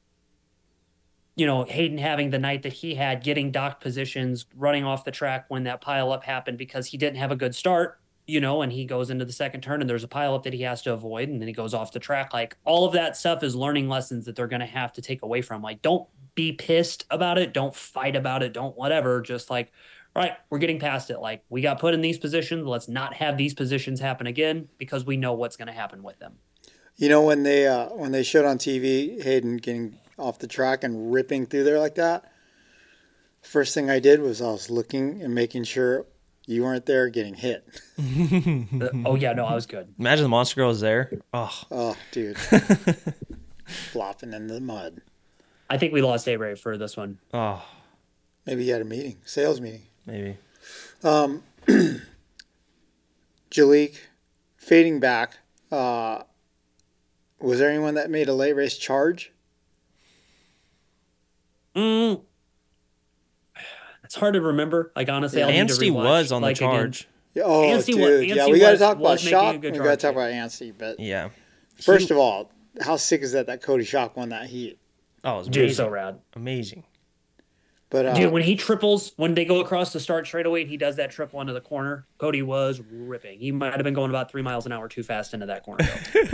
you know, Hayden having the night that he had, getting docked positions, running off the track when that pileup happened because he didn't have a good start, you know, and he goes into the second turn and there's a pileup that he has to avoid, and then he goes off the track. Like, all of that stuff is learning lessons that they're going to have to take away from. Like, don't be pissed about it. Don't fight about it. Don't whatever. Just like, all right, we're getting past it. Like, we got put in these positions. Let's not have these positions happen again because we know what's going to happen with them. You know, when they uh, when they showed on T V Hayden getting off the track and ripping through there like that, first thing I did was I was looking and making sure you weren't there getting hit. Oh, yeah, no, I was good. Imagine the Monster Girl was there. Oh, oh dude. Flopping in the mud. I think we lost A-Ray for this one. Oh. Maybe he had a meeting, sales meeting. Maybe. Um, Jalek, fading back, uh, was there anyone that made a late race charge? Mm. It's hard to remember. Like, honestly, yeah. I'll Anstey need to rewatch, was on like, the charge. Again. Oh, Anstey dude. Was, yeah, we got to talk about Shock. We got to talk about Anstey. But yeah. First he, of all, how sick is that that Cody Shock won that heat? Oh, it was dude, amazing. so rad. Amazing. But uh, dude, when he triples, when they go across the start straightaway and he does that triple into the corner, Cody was ripping. He might have been going about three miles an hour too fast into that corner.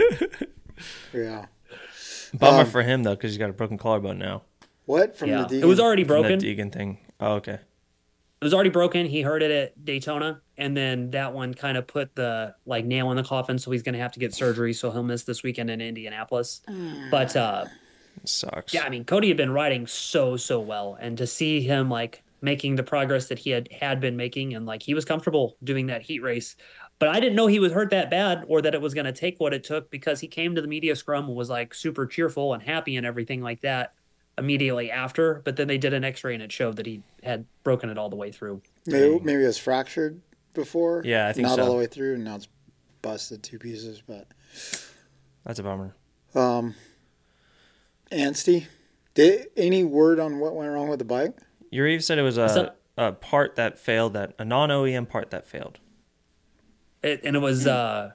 Yeah. Bummer um, for him, though, because he's got a broken collarbone now. What? From yeah. the Deegan? It was already broken. From the Deegan thing. Oh, okay. It was already broken. He heard it at Daytona, and then that one kind of put the, like, nail in the coffin, so he's going to have to get surgery, so he'll miss this weekend in Indianapolis. Mm. But, uh, it sucks. Yeah, I mean, Cody had been riding so, so well, and to see him, like, making the progress that he had, had been making, and, like, he was comfortable doing that heat race. But I didn't know he was hurt that bad or that it was going to take what it took, because he came to the media scrum and was, like, super cheerful and happy and everything like that immediately after. But then they did an x-ray and it showed that he had broken it all the way through. Maybe, maybe it was fractured before. Yeah, I think Not so. all the way through, and now it's busted two pieces. But that's a bummer. Um, Anstey, did any word on what went wrong with the bike? Uriv said it was a, a part that failed, that a non-O E M part that failed. It, and it was uh,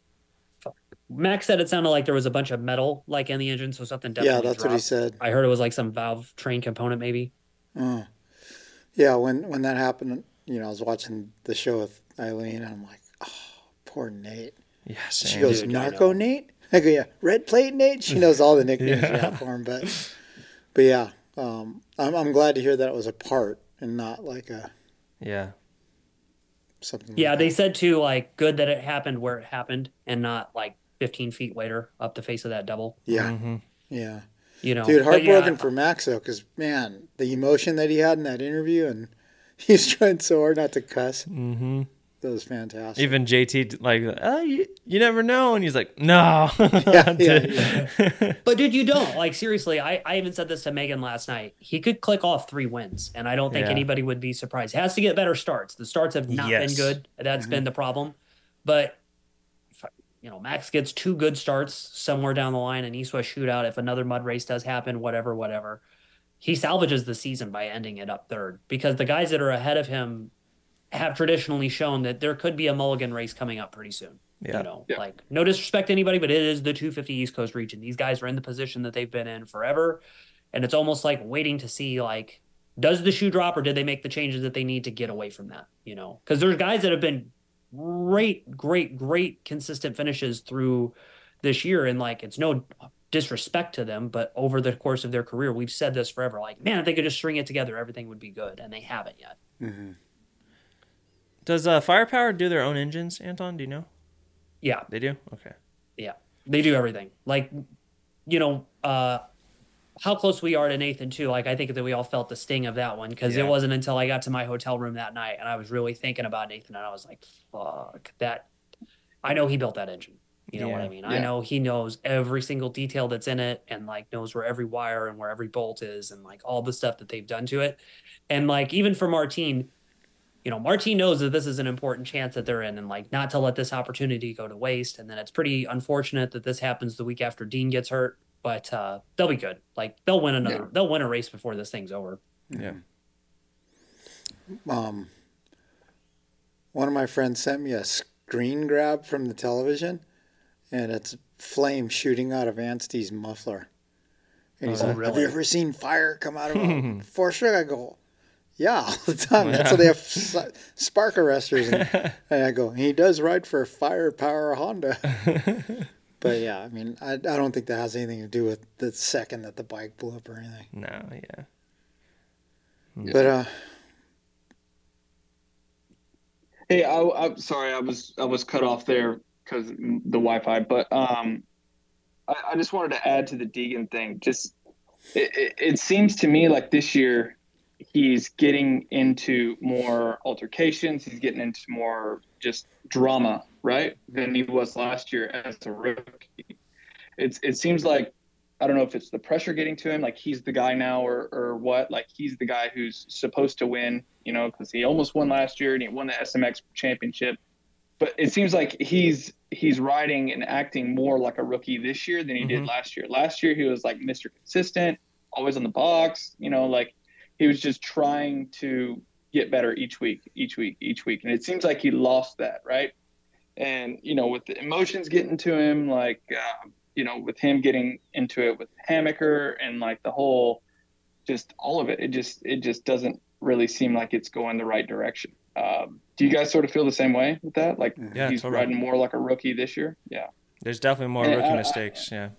Max said it sounded like there was a bunch of metal like in the engine, so something definitely Yeah, that's dropped. what he said. I heard it was like some valve train component maybe. Oh. Yeah, when when that happened, you know, I was watching the show with Eileen, and I'm like, oh, poor Nate. Yeah, she same. goes, Dude, Narco Nate? I go, yeah, Red Plate Nate? She knows all the nicknames yeah. you have for him. But, but yeah, um, I'm, I'm glad to hear that it was a part and not like a... Yeah. Something Yeah, like they that. said too, like, good that it happened where it happened and not like fifteen feet later up the face of that double. Yeah, Mm-hmm. yeah. You know, Dude, but heartbroken yeah, for Max, though, because, man, the emotion that he had in that interview, and he's trying so hard not to cuss. Mm-hmm. That was fantastic. Even J T, like, oh, you, you never know. And he's like, no. Yeah, yeah, yeah. But dude, you don't. Like, seriously, I, I even said this to Megan last night. He could click off three wins, and I don't think Yeah. anybody would be surprised. He has to get better starts. The starts have not Yes. been good. That's Mm-hmm. been the problem. But, if, you know, Max gets two good starts somewhere down the line, an East-West shootout, if another mud race does happen, whatever, whatever. He salvages the season by ending it up third, because the guys that are ahead of him have traditionally shown that there could be a mulligan race coming up pretty soon. Yeah. You know, Yeah. like, no disrespect to anybody, but it is the two fifty East Coast region. These guys are in the position that they've been in forever. And it's almost like waiting to see, like, does the shoe drop or did they make the changes that they need to get away from that? You know, because there's guys that have been great, great, great consistent finishes through this year. And like, it's no disrespect to them, but over the course of their career, we've said this forever. Like, man, if they could just string it together, everything would be good. And they haven't yet. Mm-hmm. Does uh, Firepower do their own engines, Anton? Do you know? Yeah. They do? Okay. Yeah. They do everything. Like, you know, uh, how close we are to Nathan too. Like, I think that we all felt the sting of that one because Yeah. it wasn't until I got to my hotel room that night and I was really thinking about Nathan and I was like, fuck that. I know he built that engine. You know Yeah. what I mean? I Yeah. know he knows every single detail that's in it and like knows where every wire and where every bolt is and like all the stuff that they've done to it. And like, even for Martine, you know, Martine knows that this is an important chance that they're in and like not to let this opportunity go to waste. And then it's pretty unfortunate that this happens the week after Dean gets hurt, but uh, they'll be good. Like they'll win another, Yeah. they'll win a race before this thing's over. Yeah. Um, one of my friends sent me a screen grab from the television, and it's flame shooting out of Anstey's muffler. And he's Oh, like, "Have really? you ever seen fire come out of a force truck?" I go, "Yeah, all the time. That's why they have s- spark arresters." And, and I go, "He does ride for Firepower Honda." But yeah, I mean, I, I don't think that has anything to do with the second that the bike blew up or anything. No, yeah. But uh, Hey, I, I'm sorry, I was I was cut off there because the Wi-Fi, but um, I, I just wanted to add to the Deegan thing. Just it, it, it seems to me like this year he's getting into more altercations. He's getting into more just drama, right, than he was last year as a rookie. It's it seems like, I don't know if it's the pressure getting to him, like he's the guy now or or what, like he's the guy who's supposed to win, you know, because he almost won last year and he won the S M X championship. But it seems like he's he's riding and acting more like a rookie this year than he Mhm. did last year. Last year he was like Mister Consistent, always on the box, you know, like he was just trying to get better each week, each week, each week. And it seems like he lost that, right? And, you know, with the emotions getting to him, like, uh, you know, with him getting into it with Hammaker and like the whole, just all of it, it just, it just doesn't really seem like it's going the right direction. Um, do you guys sort of feel the same way with that? Like Yeah, he's totally. riding more like a rookie this year? Yeah. There's definitely more And rookie I- I- mistakes. Yeah.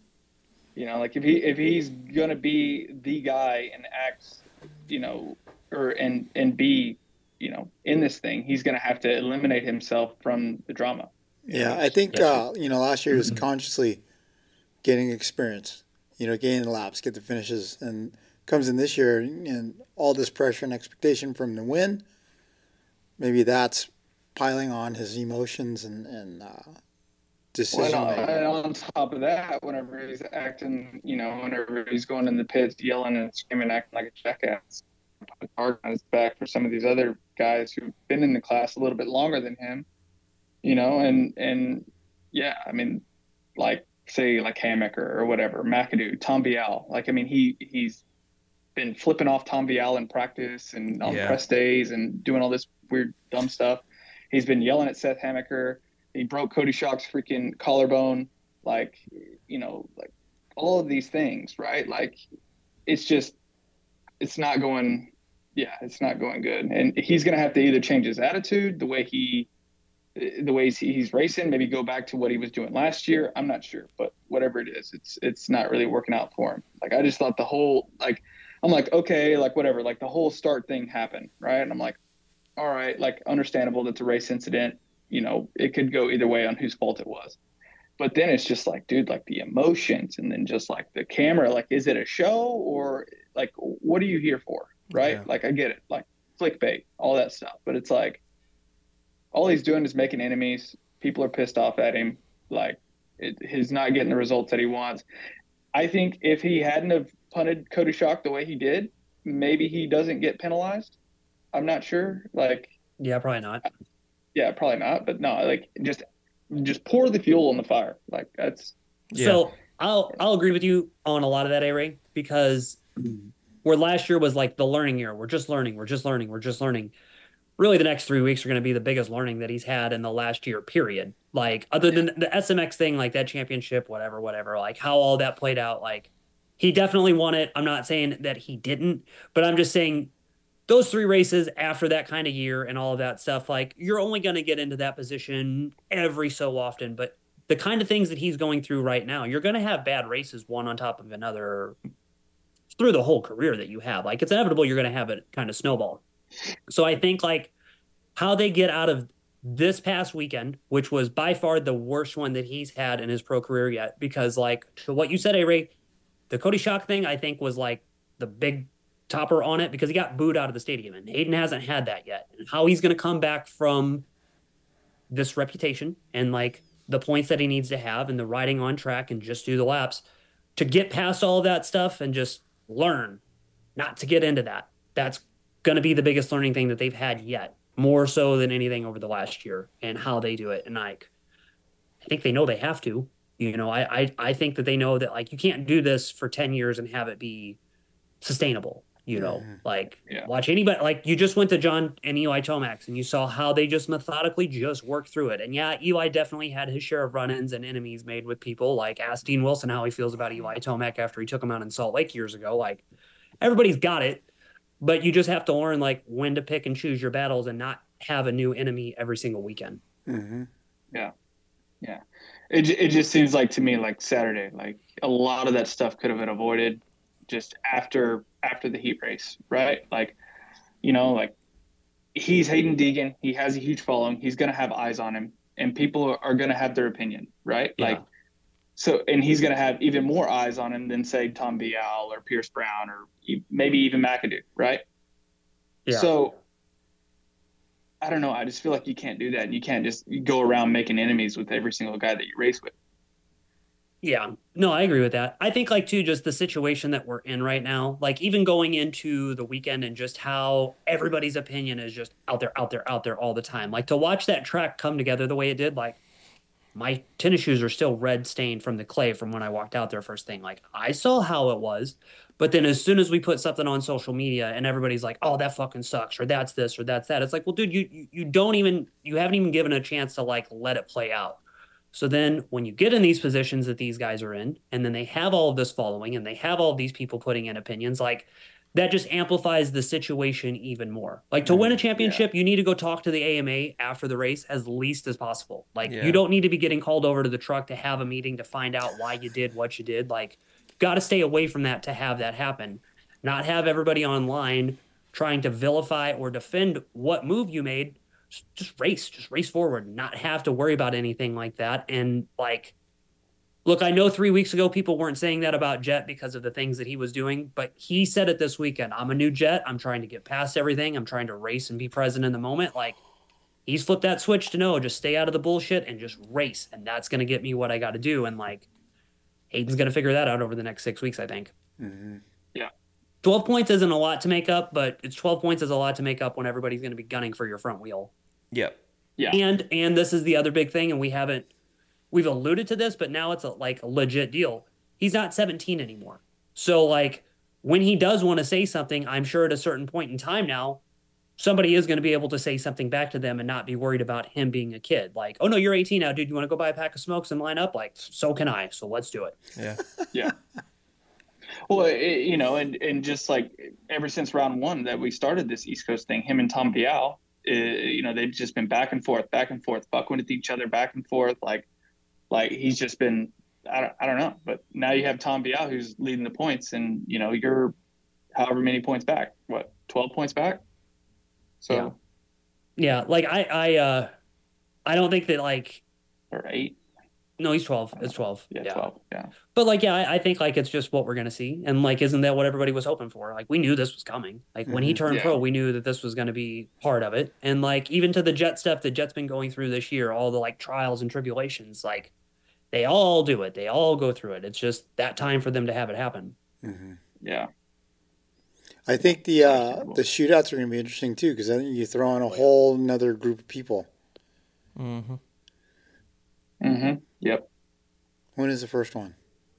You know, like if he if he's gonna be the guy and act, you know, or and and be, you know, in this thing, he's gonna have to eliminate himself from the drama. yeah, I think, uh, you know, last year he was consciously getting experience, you know, gaining laps, get the finishes, and comes in this year and all this pressure and expectation from the win. Maybe that's piling on his emotions and, and uh, decision Well, making. and on top of that, whenever he's acting, you know, whenever he's going in the pits, yelling and screaming, acting like a jackass, put hard on his back for some of these other guys who've been in the class a little bit longer than him, you know, and and yeah, I mean, like say like Hammaker or whatever, McAdoo, Tom Vial, like I mean, he he's been flipping off Tom Vial in practice and on Yeah. press days and doing all this weird dumb stuff. He's been yelling at Seth Hammaker. He broke Cody Shock's freaking collarbone, like, you know, like all of these things, right? Like, it's just, it's not going, yeah, it's not going good. And he's going to have to either change his attitude, the way he, the ways he, he's racing, maybe go back to what he was doing last year. I'm not sure, but whatever it is, it's, it's not really working out for him. Like, I just thought the whole, like, I'm like, okay, like whatever, like the whole start thing happened, right? And I'm like, all right, like understandable that's a race incident. You know, it could go either way on whose fault it was. But then it's just like, dude, like the emotions and then just like the camera, like, is it a show or like, what are you here for? Right. Yeah. Like, I get it. Like clickbait, all that stuff. But it's like, all he's doing is making enemies. People are pissed off at him. Like it, he's not getting the results that he wants. I think if he hadn't have punted Cody Shock the way he did, maybe he doesn't get penalized. I'm not sure. Like, Yeah, probably not. yeah, probably not. But no, like just just pour the fuel on the fire. Like that's Yeah. So I'll I'll agree with you on a lot of that, A-Ray, because where last year was like the learning year. We're just learning. We're just learning. We're just learning. Really, the next three weeks are going to be the biggest learning that he's had in the last year, period. Like, other than the S M X thing, like that championship, whatever, whatever, like how all that played out, like he definitely won it. I'm not saying that he didn't, but I'm just saying those three races after that kind of year and all of that stuff, like you're only going to get into that position every so often. But the kind of things that he's going through right now, you're going to have bad races one on top of another through the whole career that you have. Like it's inevitable you're going to have it kind of snowball. So I think like how they get out of this past weekend, which was by far the worst one that he's had in his pro career yet, because like to what you said, A-Ray, the Cody Shock thing, I think was like the big topper on it because he got booed out of the stadium and Hayden hasn't had that yet. And how he's going to come back from this reputation and like the points that he needs to have and the riding on track and just do the laps to get past all of that stuff and just learn not to get into that. That's going to be the biggest learning thing that they've had yet, more so than anything over the last year and how they do it. And like, I think they know they have to, you know, I, I, I think that they know that like, you can't do this for ten years and have it be sustainable. You know, mm-hmm. like yeah. watch anybody, like you just went to John and Eli Tomac and you saw how they just methodically just worked through it. And yeah, Eli definitely had his share of run-ins and enemies made with people. Like ask Dean Wilson how he feels about Eli Tomac after he took him out in Salt Lake years ago. Like everybody's got it, but you just have to learn like when to pick and choose your battles and not have a new enemy every single weekend. Mm-hmm. Yeah. Yeah. It, it just seems like to me, like Saturday, like a lot of that stuff could have been avoided just after after the heat race, right? Like, you know, like he's Hayden Deegan. He has a huge following. He's going to have eyes on him and people are going to have their opinion, right? Yeah. Like, so, and he's going to have even more eyes on him than say Tom Vial or Pierce Brown or maybe even McAdoo, right? Yeah. So I don't know. I just feel like you can't do that. And you can't just go around making enemies with every single guy that you race with. Yeah, no, I agree with that. I think like too, just the situation that we're in right now, like even going into the weekend and just how everybody's opinion is just out there, out there, out there all the time. Like to watch that track come together the way it did, like my tennis shoes are still red stained from the clay from when I walked out there first thing. Like I saw how it was, but then as soon as we put something on social media and everybody's like, oh, that fucking sucks, or that's this, or that's that. It's like, well, dude, you, you, you don't even, you haven't even given a chance to like, let it play out. So then when you get in these positions that these guys are in, and then they have all of this following and they have all of these people putting in opinions, like that just amplifies the situation even more. Like to win a championship, yeah. you need to go talk to the A M A after the race as least as possible. Like yeah. you don't need to be getting called over to the truck to have a meeting to find out why you did what you did. Like got to stay away from that to have that happen. Not have everybody online trying to vilify or defend what move you made. Just race, just race forward, not have to worry about anything like that. And like, look, I know three weeks ago, people weren't saying that about Jet because of the things that he was doing, but he said it this weekend. I'm a new Jet. I'm trying to get past everything. I'm trying to race and be present in the moment. Like he's flipped that switch to no, just stay out of the bullshit and just race. And that's going to get me what I got to do. And like, Hayden's going to figure that out over the next six weeks, I think. Mm-hmm. Yeah. twelve points isn't a lot to make up, but it's twelve points is a lot to make up when everybody's going to be gunning for your front wheel. Yep. Yeah. And and this is the other big thing, and we haven't we've alluded to this, but now it's a, like a legit deal. He's not seventeen anymore. So like when he does want to say something, I'm sure at a certain point in time now, somebody is going to be able to say something back to them and not be worried about him being a kid. Like, oh no, you're eighteen now, dude. You want to go buy a pack of smokes and line up? Like, so can I. So let's do it. Yeah. Yeah. Well, it, you know, and, and just like ever since round one that we started this East Coast thing, him and Tom Vial, uh, you know, they've just been back and forth, back and forth, fucking with each other, back and forth. Like, like he's just been, I don't, I don't know. But now you have Tom Vial who's leading the points, and you know, you're however many points back. What, twelve points back? So, yeah, yeah like I, I, uh, I don't think that like, or eight. No, he's twelve. It's twelve. Yeah, yeah. twelve. Yeah. But like, yeah, I, I think like it's just what we're gonna see, and like, isn't that what everybody was hoping for? Like, we knew this was coming. Like mm-hmm. when he turned yeah. pro, we knew that this was gonna be part of it. And like, even to the Jet stuff that Jet's been going through this year, all the like trials and tribulations, like they all do it. They all go through it. It's just that time for them to have it happen. Mm-hmm. Yeah. I think the uh, the shootouts are gonna be interesting too, because I think you throw in a whole another group of people. Mm-hmm. Mm-hmm. Yep. When is the first one?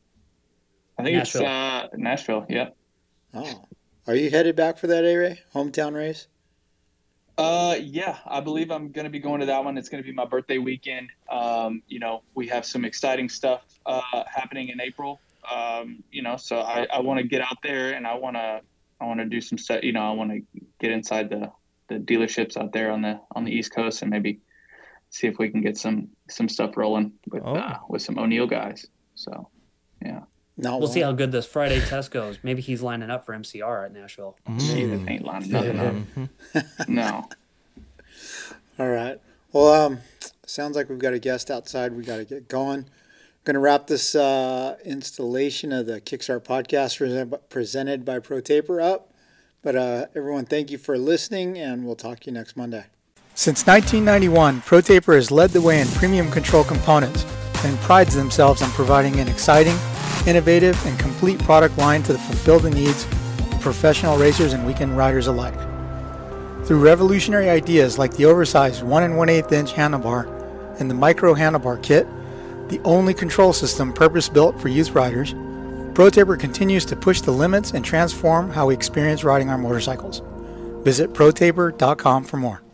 I think Nashville. it's uh, Nashville. Yep. Oh, are you headed back for that, A-Ray? Hometown race? Uh, yeah, I believe I'm going to be going to that one. It's going to be my birthday weekend. Um, you know, we have some exciting stuff uh, happening in April Um, you know, so I, I want to get out there and I want to I want to do some stuff. You know, I want to get inside the, the dealerships out there on the on the East Coast and maybe see if we can get some some stuff rolling with Oh. uh, with some O'Neill guys. So, yeah. Not We'll see one. how good this Friday test goes. Maybe he's lining up for M C R at Nashville. David ain't lining up. No. All right. Well, um, sounds like we've got a guest outside. We got to get going. Going to wrap this uh, installation of the Kickstart podcast present- presented by ProTaper up. But uh, everyone, thank you for listening, and we'll talk to you next Monday. Since nineteen ninety-one, ProTaper has led the way in premium control components and prides themselves on providing an exciting, innovative, and complete product line to fulfill the needs of professional racers and weekend riders alike. Through revolutionary ideas like the oversized one and one eighth inch handlebar and the micro handlebar kit, the only control system purpose-built for youth riders, ProTaper continues to push the limits and transform how we experience riding our motorcycles. Visit protaper dot com for more.